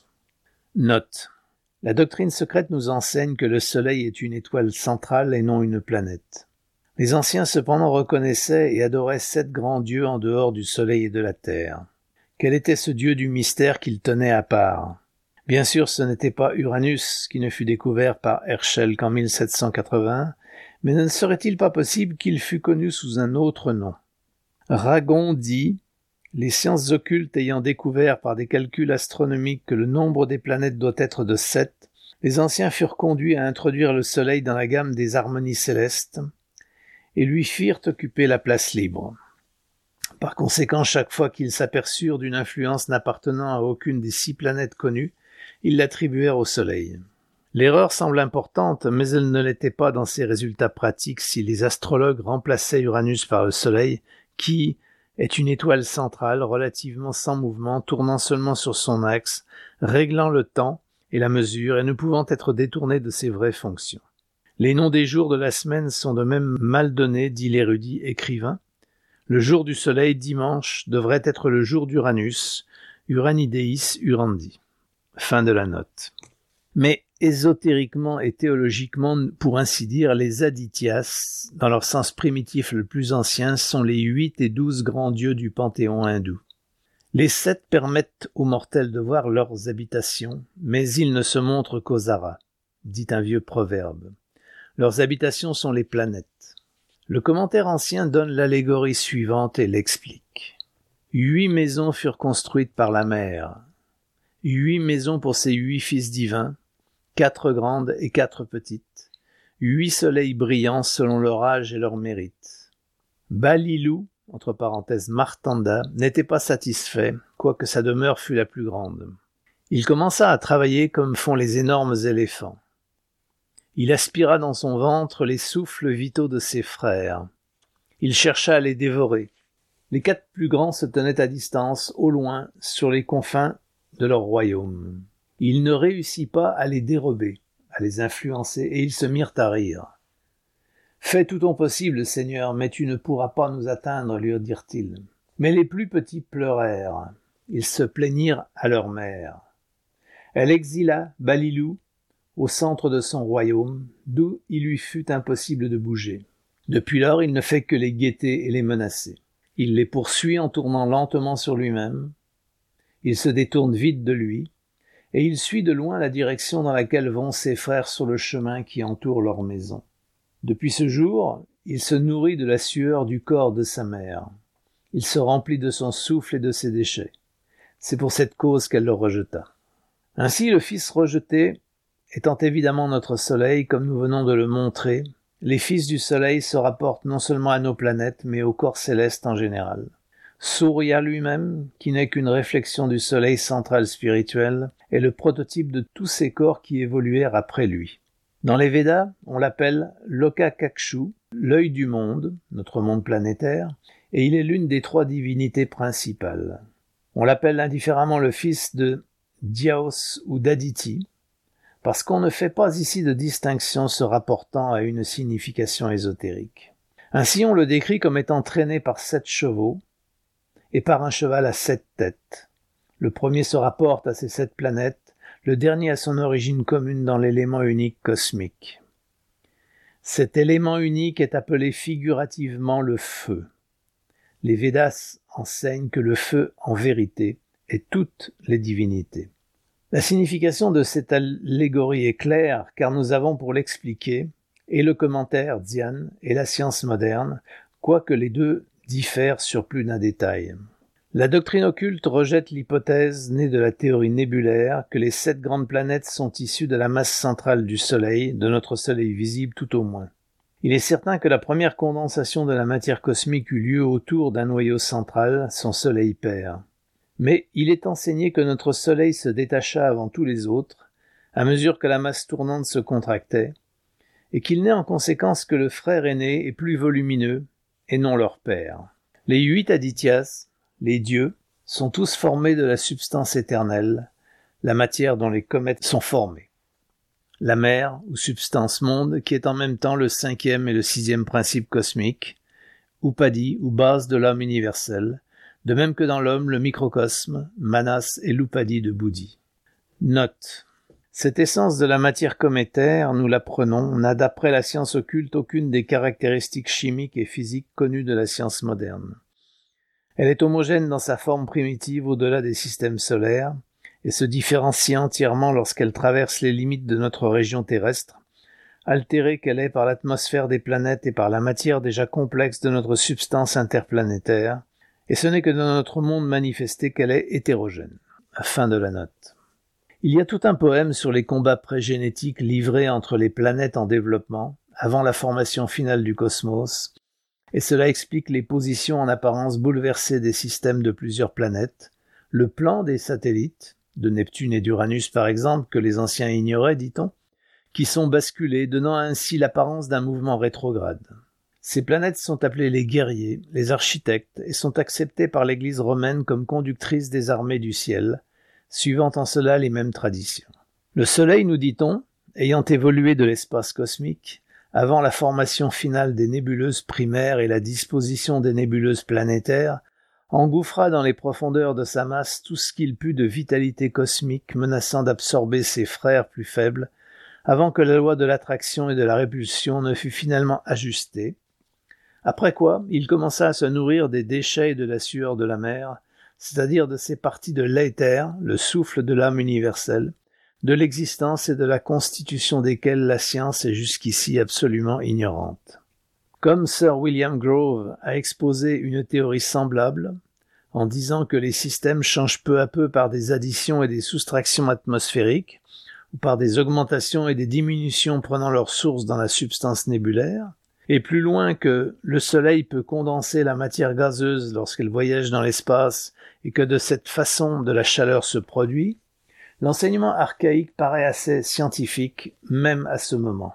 Note. La doctrine secrète nous enseigne que le soleil est une étoile centrale et non une planète. Les anciens cependant reconnaissaient et adoraient sept grands dieux en dehors du soleil et de la terre. Quel était ce dieu du mystère qu'ils tenaient à part? Bien sûr, ce n'était pas Uranus qui ne fut découvert par Herschel qu'en mille sept cent quatre-vingts, mais ne serait-il pas possible qu'il fût connu sous un autre nom? Ragon dit « Les sciences occultes ayant découvert par des calculs astronomiques que le nombre des planètes doit être de sept, les anciens furent conduits à introduire le soleil dans la gamme des harmonies célestes et lui firent occuper la place libre. Par conséquent, chaque fois qu'ils s'aperçurent d'une influence n'appartenant à aucune des six planètes connues, ils l'attribuèrent au soleil. L'erreur semble importante, mais elle ne l'était pas dans ses résultats pratiques si les astrologues remplaçaient Uranus par le soleil, qui est une étoile centrale relativement sans mouvement, tournant seulement sur son axe, réglant le temps et la mesure et ne pouvant être détournée de ses vraies fonctions. Les noms des jours de la semaine sont de même mal donnés, dit l'érudit écrivain. Le jour du soleil, dimanche, devrait être le jour d'Uranus, Uranideis Urandi. Fin de la note. Mais ésotériquement et théologiquement, pour ainsi dire, les Adityas, dans leur sens primitif le plus ancien, sont les huit et douze grands dieux du panthéon hindou. Les sept permettent aux mortels de voir leurs habitations, mais ils ne se montrent qu'aux Aras, dit un vieux proverbe. Leurs habitations sont les planètes. Le commentaire ancien donne l'allégorie suivante et l'explique. Huit maisons furent construites par la mer. Huit maisons pour ces huit fils divins, quatre grandes et quatre petites. Huit soleils brillants selon leur âge et leur mérite. Balilou, entre parenthèses Martanda, n'était pas satisfait, quoique sa demeure fût la plus grande. Il commença à travailler comme font les énormes éléphants. Il aspira dans son ventre les souffles vitaux de ses frères. Il chercha à les dévorer. Les quatre plus grands se tenaient à distance, au loin, sur les confins de leur royaume. Il ne réussit pas à les dérober, à les influencer, et ils se mirent à rire. « Fais tout ton possible, Seigneur, mais tu ne pourras pas nous atteindre, lui dirent-ils. » Mais les plus petits pleurèrent. Ils se plaignirent à leur mère. Elle exila Balilou au centre de son royaume, d'où il lui fut impossible de bouger. Depuis lors, il ne fait que les guetter et les menacer. Il les poursuit en tournant lentement sur lui-même. Il se détourne vite de lui, et il suit de loin la direction dans laquelle vont ses frères sur le chemin qui entoure leur maison. Depuis ce jour, il se nourrit de la sueur du corps de sa mère. Il se remplit de son souffle et de ses déchets. C'est pour cette cause qu'elle le rejeta. Ainsi, le fils rejeté, étant évidemment notre soleil, comme nous venons de le montrer, les fils du soleil se rapportent non seulement à nos planètes, mais au corps céleste en général. Surya lui-même, qui n'est qu'une réflexion du soleil central spirituel, est le prototype de tous ces corps qui évoluèrent après lui. Dans les Védas, on l'appelle Lokakakshu, l'œil du monde, notre monde planétaire, et il est l'une des trois divinités principales. On l'appelle indifféremment le fils de Dyaus ou d'Aditi, parce qu'on ne fait pas ici de distinction se rapportant à une signification ésotérique. Ainsi, on le décrit comme étant traîné par sept chevaux et par un cheval à sept têtes. Le premier se rapporte à ces sept planètes, le dernier à son origine commune dans l'élément unique cosmique. Cet élément unique est appelé figurativement le feu. Les Védas enseignent que le feu, en vérité, est toutes les divinités. La signification de cette allégorie est claire, car nous avons pour l'expliquer, et le commentaire Dhyan et la science moderne, quoique les deux diffèrent sur plus d'un détail. La doctrine occulte rejette l'hypothèse née de la théorie nébulaire que les sept grandes planètes sont issues de la masse centrale du Soleil, de notre Soleil visible tout au moins. Il est certain que la première condensation de la matière cosmique eut lieu autour d'un noyau central, son Soleil père. Mais il est enseigné que notre Soleil se détacha avant tous les autres, à mesure que la masse tournante se contractait, et qu'il n'est en conséquence que le frère aîné est plus volumineux, et non leur père. Les huit Adityas, les dieux, sont tous formés de la substance éternelle, la matière dont les comètes sont formées. La mer, ou substance monde, qui est en même temps le cinquième et le sixième principe cosmique, Upadi, ou base de l'homme universel, de même que dans l'homme, le microcosme, Manas et l'Upadi de Bouddhi. Note. Cette essence de la matière cométaire, nous l'apprenons, n'a d'après la science occulte aucune des caractéristiques chimiques et physiques connues de la science moderne. Elle est homogène dans sa forme primitive au-delà des systèmes solaires et se différencie entièrement lorsqu'elle traverse les limites de notre région terrestre, altérée qu'elle est par l'atmosphère des planètes et par la matière déjà complexe de notre substance interplanétaire, et ce n'est que dans notre monde manifesté qu'elle est hétérogène. Fin de la note. Il y a tout un poème sur les combats pré-génétiques livrés entre les planètes en développement, avant la formation finale du cosmos, et cela explique les positions en apparence bouleversées des systèmes de plusieurs planètes, le plan des satellites, de Neptune et d'Uranus par exemple, que les anciens ignoraient, dit-on, qui sont basculés, donnant ainsi l'apparence d'un mouvement rétrograde. Ces planètes sont appelées les guerriers, les architectes, et sont acceptées par l'Église romaine comme conductrices des armées du ciel, suivant en cela les mêmes traditions. Le Soleil, nous dit-on, ayant évolué de l'espace cosmique, avant la formation finale des nébuleuses primaires et la disposition des nébuleuses planétaires, engouffra dans les profondeurs de sa masse tout ce qu'il put de vitalité cosmique menaçant d'absorber ses frères plus faibles, avant que la loi de l'attraction et de la répulsion ne fût finalement ajustée, après quoi il commença à se nourrir des déchets et de la sueur de la mer, c'est-à-dire de ces parties de l'éther, le souffle de l'âme universelle, de l'existence et de la constitution desquelles la science est jusqu'ici absolument ignorante. Comme Sir William Grove a exposé une théorie semblable, en disant que les systèmes changent peu à peu par des additions et des soustractions atmosphériques, ou par des augmentations et des diminutions prenant leur source dans la substance nébulaire, et plus loin que le Soleil peut condenser la matière gazeuse lorsqu'elle voyage dans l'espace et que de cette façon de la chaleur se produit, l'enseignement archaïque paraît assez scientifique, même à ce moment.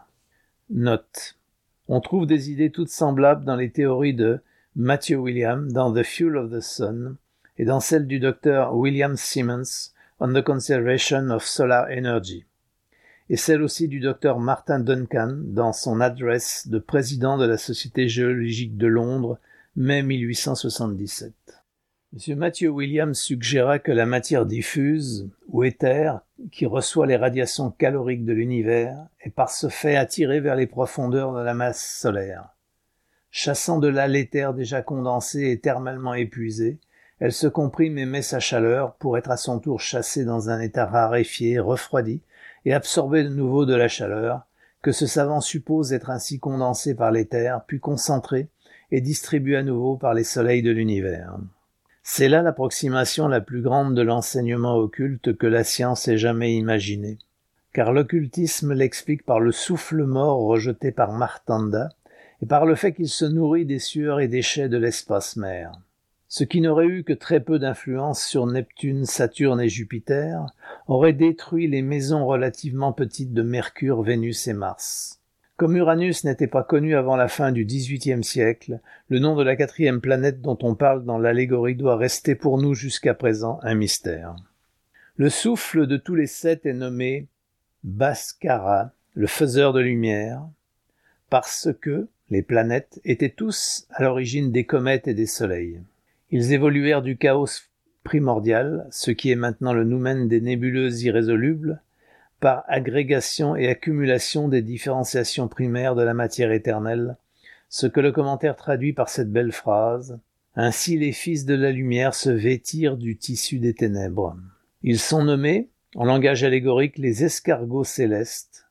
Note. On trouve des idées toutes semblables dans les théories de Matthew William dans The Fuel of the Sun et dans celle du docteur William Simmons on the Conservation of Solar Energy, et celle aussi du docteur Martin Duncan dans son adresse de président de la Société géologique de Londres, mai mille huit cent soixante-dix-sept. M. Matthew Williams suggéra que la matière diffuse, ou éther, qui reçoit les radiations caloriques de l'univers, est par ce fait attirée vers les profondeurs de la masse solaire. Chassant de là l'éther déjà condensé et thermalement épuisé, elle se comprime et met sa chaleur pour être à son tour chassée dans un état raréfié, refroidi, et absorber de nouveau de la chaleur, que ce savant suppose être ainsi condensé par l'éther, puis concentré et distribué à nouveau par les soleils de l'univers. C'est là l'approximation la plus grande de l'enseignement occulte que la science ait jamais imaginée, car l'occultisme l'explique par le souffle mort rejeté par Martanda et par le fait qu'il se nourrit des sueurs et déchets de l'espace-mer. Ce qui n'aurait eu que très peu d'influence sur Neptune, Saturne et Jupiter aurait détruit les maisons relativement petites de Mercure, Vénus et Mars. Comme Uranus n'était pas connu avant la fin du dix-huitième siècle, le nom de la quatrième planète dont on parle dans l'allégorie doit rester pour nous jusqu'à présent un mystère. Le souffle de tous les sept est nommé Bhaskara, le faiseur de lumière, parce que les planètes étaient tous à l'origine des comètes et des soleils. Ils évoluèrent du chaos primordial, ce qui est maintenant le noumen des nébuleuses irrésolubles, par agrégation et accumulation des différenciations primaires de la matière éternelle, ce que le commentaire traduit par cette belle phrase « Ainsi les fils de la lumière se vêtirent du tissu des ténèbres ». Ils sont nommés, en langage allégorique, les escargots célestes,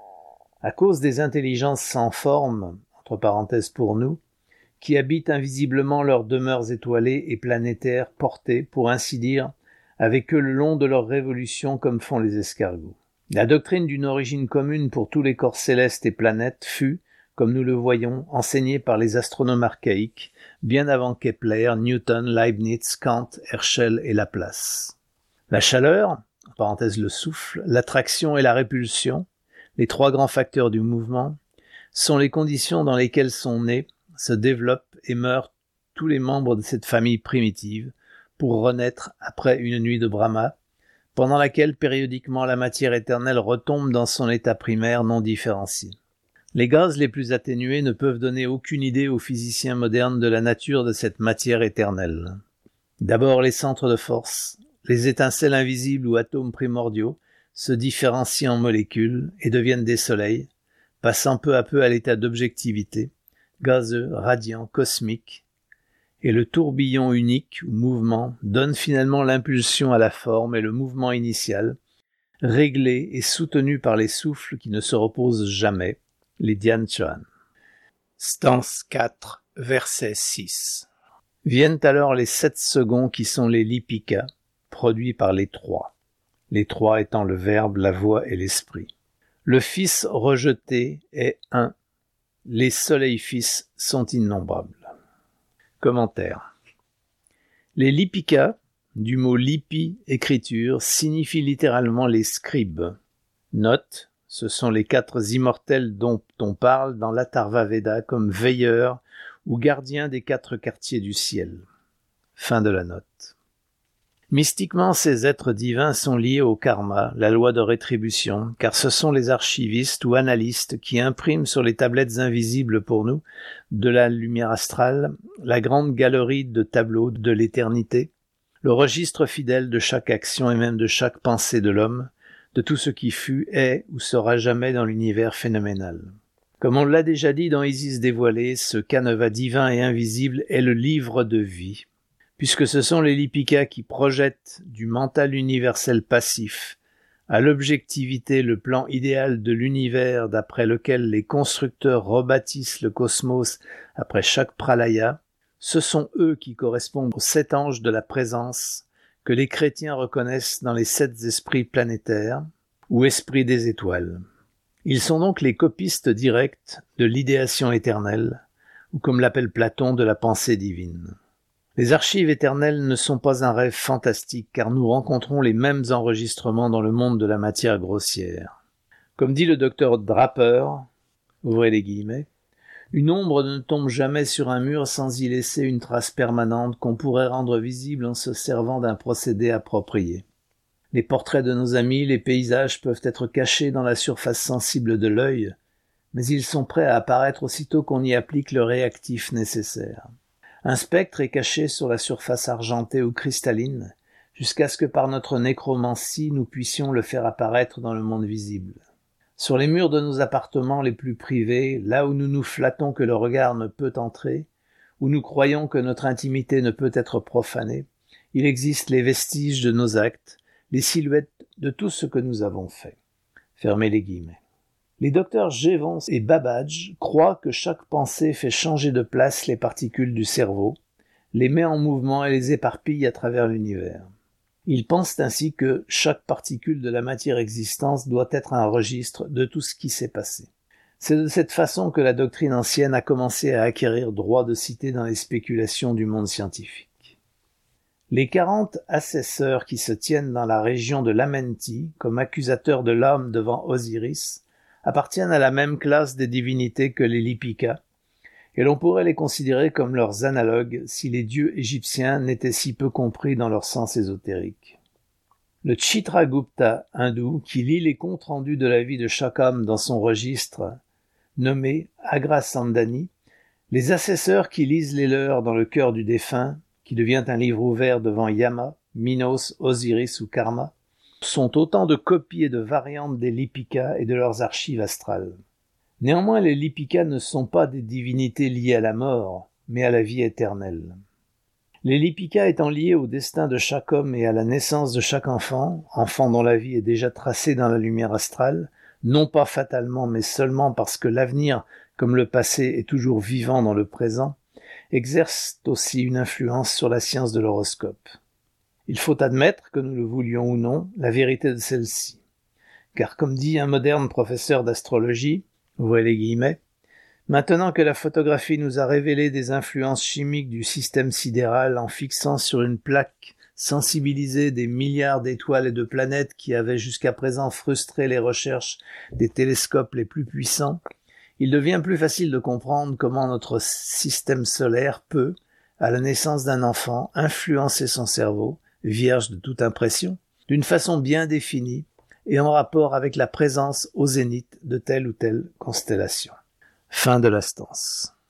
à cause des intelligences sans forme, entre parenthèses pour nous, qui habitent invisiblement leurs demeures étoilées et planétaires portées, pour ainsi dire, avec eux le long de leur révolution comme font les escargots. La doctrine d'une origine commune pour tous les corps célestes et planètes fut, comme nous le voyons, enseignée par les astronomes archaïques, bien avant Kepler, Newton, Leibniz, Kant, Herschel et Laplace. La chaleur, en parenthèse le souffle, l'attraction et la répulsion, les trois grands facteurs du mouvement, sont les conditions dans lesquelles sont nés, se développent et meurent tous les membres de cette famille primitive pour renaître après une nuit de Brahma, pendant laquelle périodiquement la matière éternelle retombe dans son état primaire non différencié. Les gaz les plus atténués ne peuvent donner aucune idée aux physiciens modernes de la nature de cette matière éternelle. D'abord les centres de force, les étincelles invisibles ou atomes primordiaux se différencient en molécules et deviennent des soleils, passant peu à peu à l'état d'objectivité, gazeux, radiant, cosmique, et le tourbillon unique ou mouvement donne finalement l'impulsion à la forme et le mouvement initial, réglé et soutenu par les souffles qui ne se reposent jamais, les Dhyan Chohan. Stance quatre, verset six. Viennent alors les sept seconds qui sont les Lipika, produits par les trois, les trois étant le Verbe, la voix et l'Esprit. Le Fils rejeté est un, les soleils-fils sont innombrables. Commentaire. Les Lipika, du mot lipi, écriture, signifient littéralement les scribes. Note, ce sont les quatre immortels dont on parle dans l'Atharva Veda comme veilleurs ou gardiens des quatre quartiers du ciel. Fin de la note. Mystiquement, ces êtres divins sont liés au karma, la loi de rétribution, car ce sont les archivistes ou annalistes qui impriment sur les tablettes invisibles pour nous de la lumière astrale la grande galerie de tableaux de l'éternité, le registre fidèle de chaque action et même de chaque pensée de l'homme, de tout ce qui fut, est ou sera jamais dans l'univers phénoménal. Comme on l'a déjà dit dans Isis dévoilée, ce canevas divin et invisible est le livre de vie. Puisque ce sont les Lipika qui projettent du mental universel passif à l'objectivité le plan idéal de l'univers d'après lequel les constructeurs rebâtissent le cosmos après chaque pralaya, Ce sont eux qui correspondent aux sept anges de la présence que les chrétiens reconnaissent dans les sept esprits planétaires ou esprits des étoiles. Ils sont donc les copistes directs de l'idéation éternelle, ou comme l'appelle Platon, de la pensée divine. Les archives éternelles ne sont pas un rêve fantastique, car nous rencontrons les mêmes enregistrements dans le monde de la matière grossière. Comme dit le docteur Draper, ouvrez les guillemets, une ombre ne tombe jamais sur un mur sans y laisser une trace permanente qu'on pourrait rendre visible en se servant d'un procédé approprié. Les portraits de nos amis, les paysages peuvent être cachés dans la surface sensible de l'œil, mais ils sont prêts à apparaître aussitôt qu'on y applique le réactif nécessaire. Un spectre est caché sur la surface argentée ou cristalline, jusqu'à ce que par notre nécromancie nous puissions le faire apparaître dans le monde visible. Sur les murs de nos appartements les plus privés, là où nous nous flattons que le regard ne peut entrer, où nous croyons que notre intimité ne peut être profanée, il existe les vestiges de nos actes, les silhouettes de tout ce que nous avons fait. Fermez les guillemets. Les docteurs Jevons et Babbage croient que chaque pensée fait changer de place les particules du cerveau, les met en mouvement et les éparpille à travers l'univers. Ils pensent ainsi que chaque particule de la matière existante doit être un registre de tout ce qui s'est passé. C'est de cette façon que la doctrine ancienne a commencé à acquérir droit de cité dans les spéculations du monde scientifique. Les quarante assesseurs qui se tiennent dans la région de l'Amenti, comme accusateurs de l'homme devant Osiris, appartiennent à la même classe des divinités que les Lipika, et l'on pourrait les considérer comme leurs analogues si les dieux égyptiens n'étaient si peu compris dans leur sens ésotérique. Le Chitragupta hindou, qui lit les comptes rendus de la vie de chaque homme dans son registre, nommé Agrasandani, les assesseurs qui lisent les leurs dans le cœur du défunt, qui devient un livre ouvert devant Yama, Minos, Osiris ou Karma, sont autant de copies et de variantes des Lipika et de leurs archives astrales. Néanmoins, les Lipika ne sont pas des divinités liées à la mort, mais à la vie éternelle. Les Lipika étant liés au destin de chaque homme et à la naissance de chaque enfant, enfant dont la vie est déjà tracée dans la lumière astrale, non pas fatalement mais seulement parce que l'avenir, comme le passé, est toujours vivant dans le présent, exercent aussi une influence sur la science de l'horoscope. Il faut admettre, que nous le voulions ou non, la vérité de celle-ci. Car comme dit un moderne professeur d'astrologie, ouvrez les guillemets, maintenant que la photographie nous a révélé des influences chimiques du système sidéral en fixant sur une plaque sensibilisée des milliards d'étoiles et de planètes qui avaient jusqu'à présent frustré les recherches des télescopes les plus puissants, il devient plus facile de comprendre comment notre système solaire peut, à la naissance d'un enfant, influencer son cerveau, vierge de toute impression, d'une façon bien définie et en rapport avec la présence au zénith de telle ou telle constellation. Fin de la stance.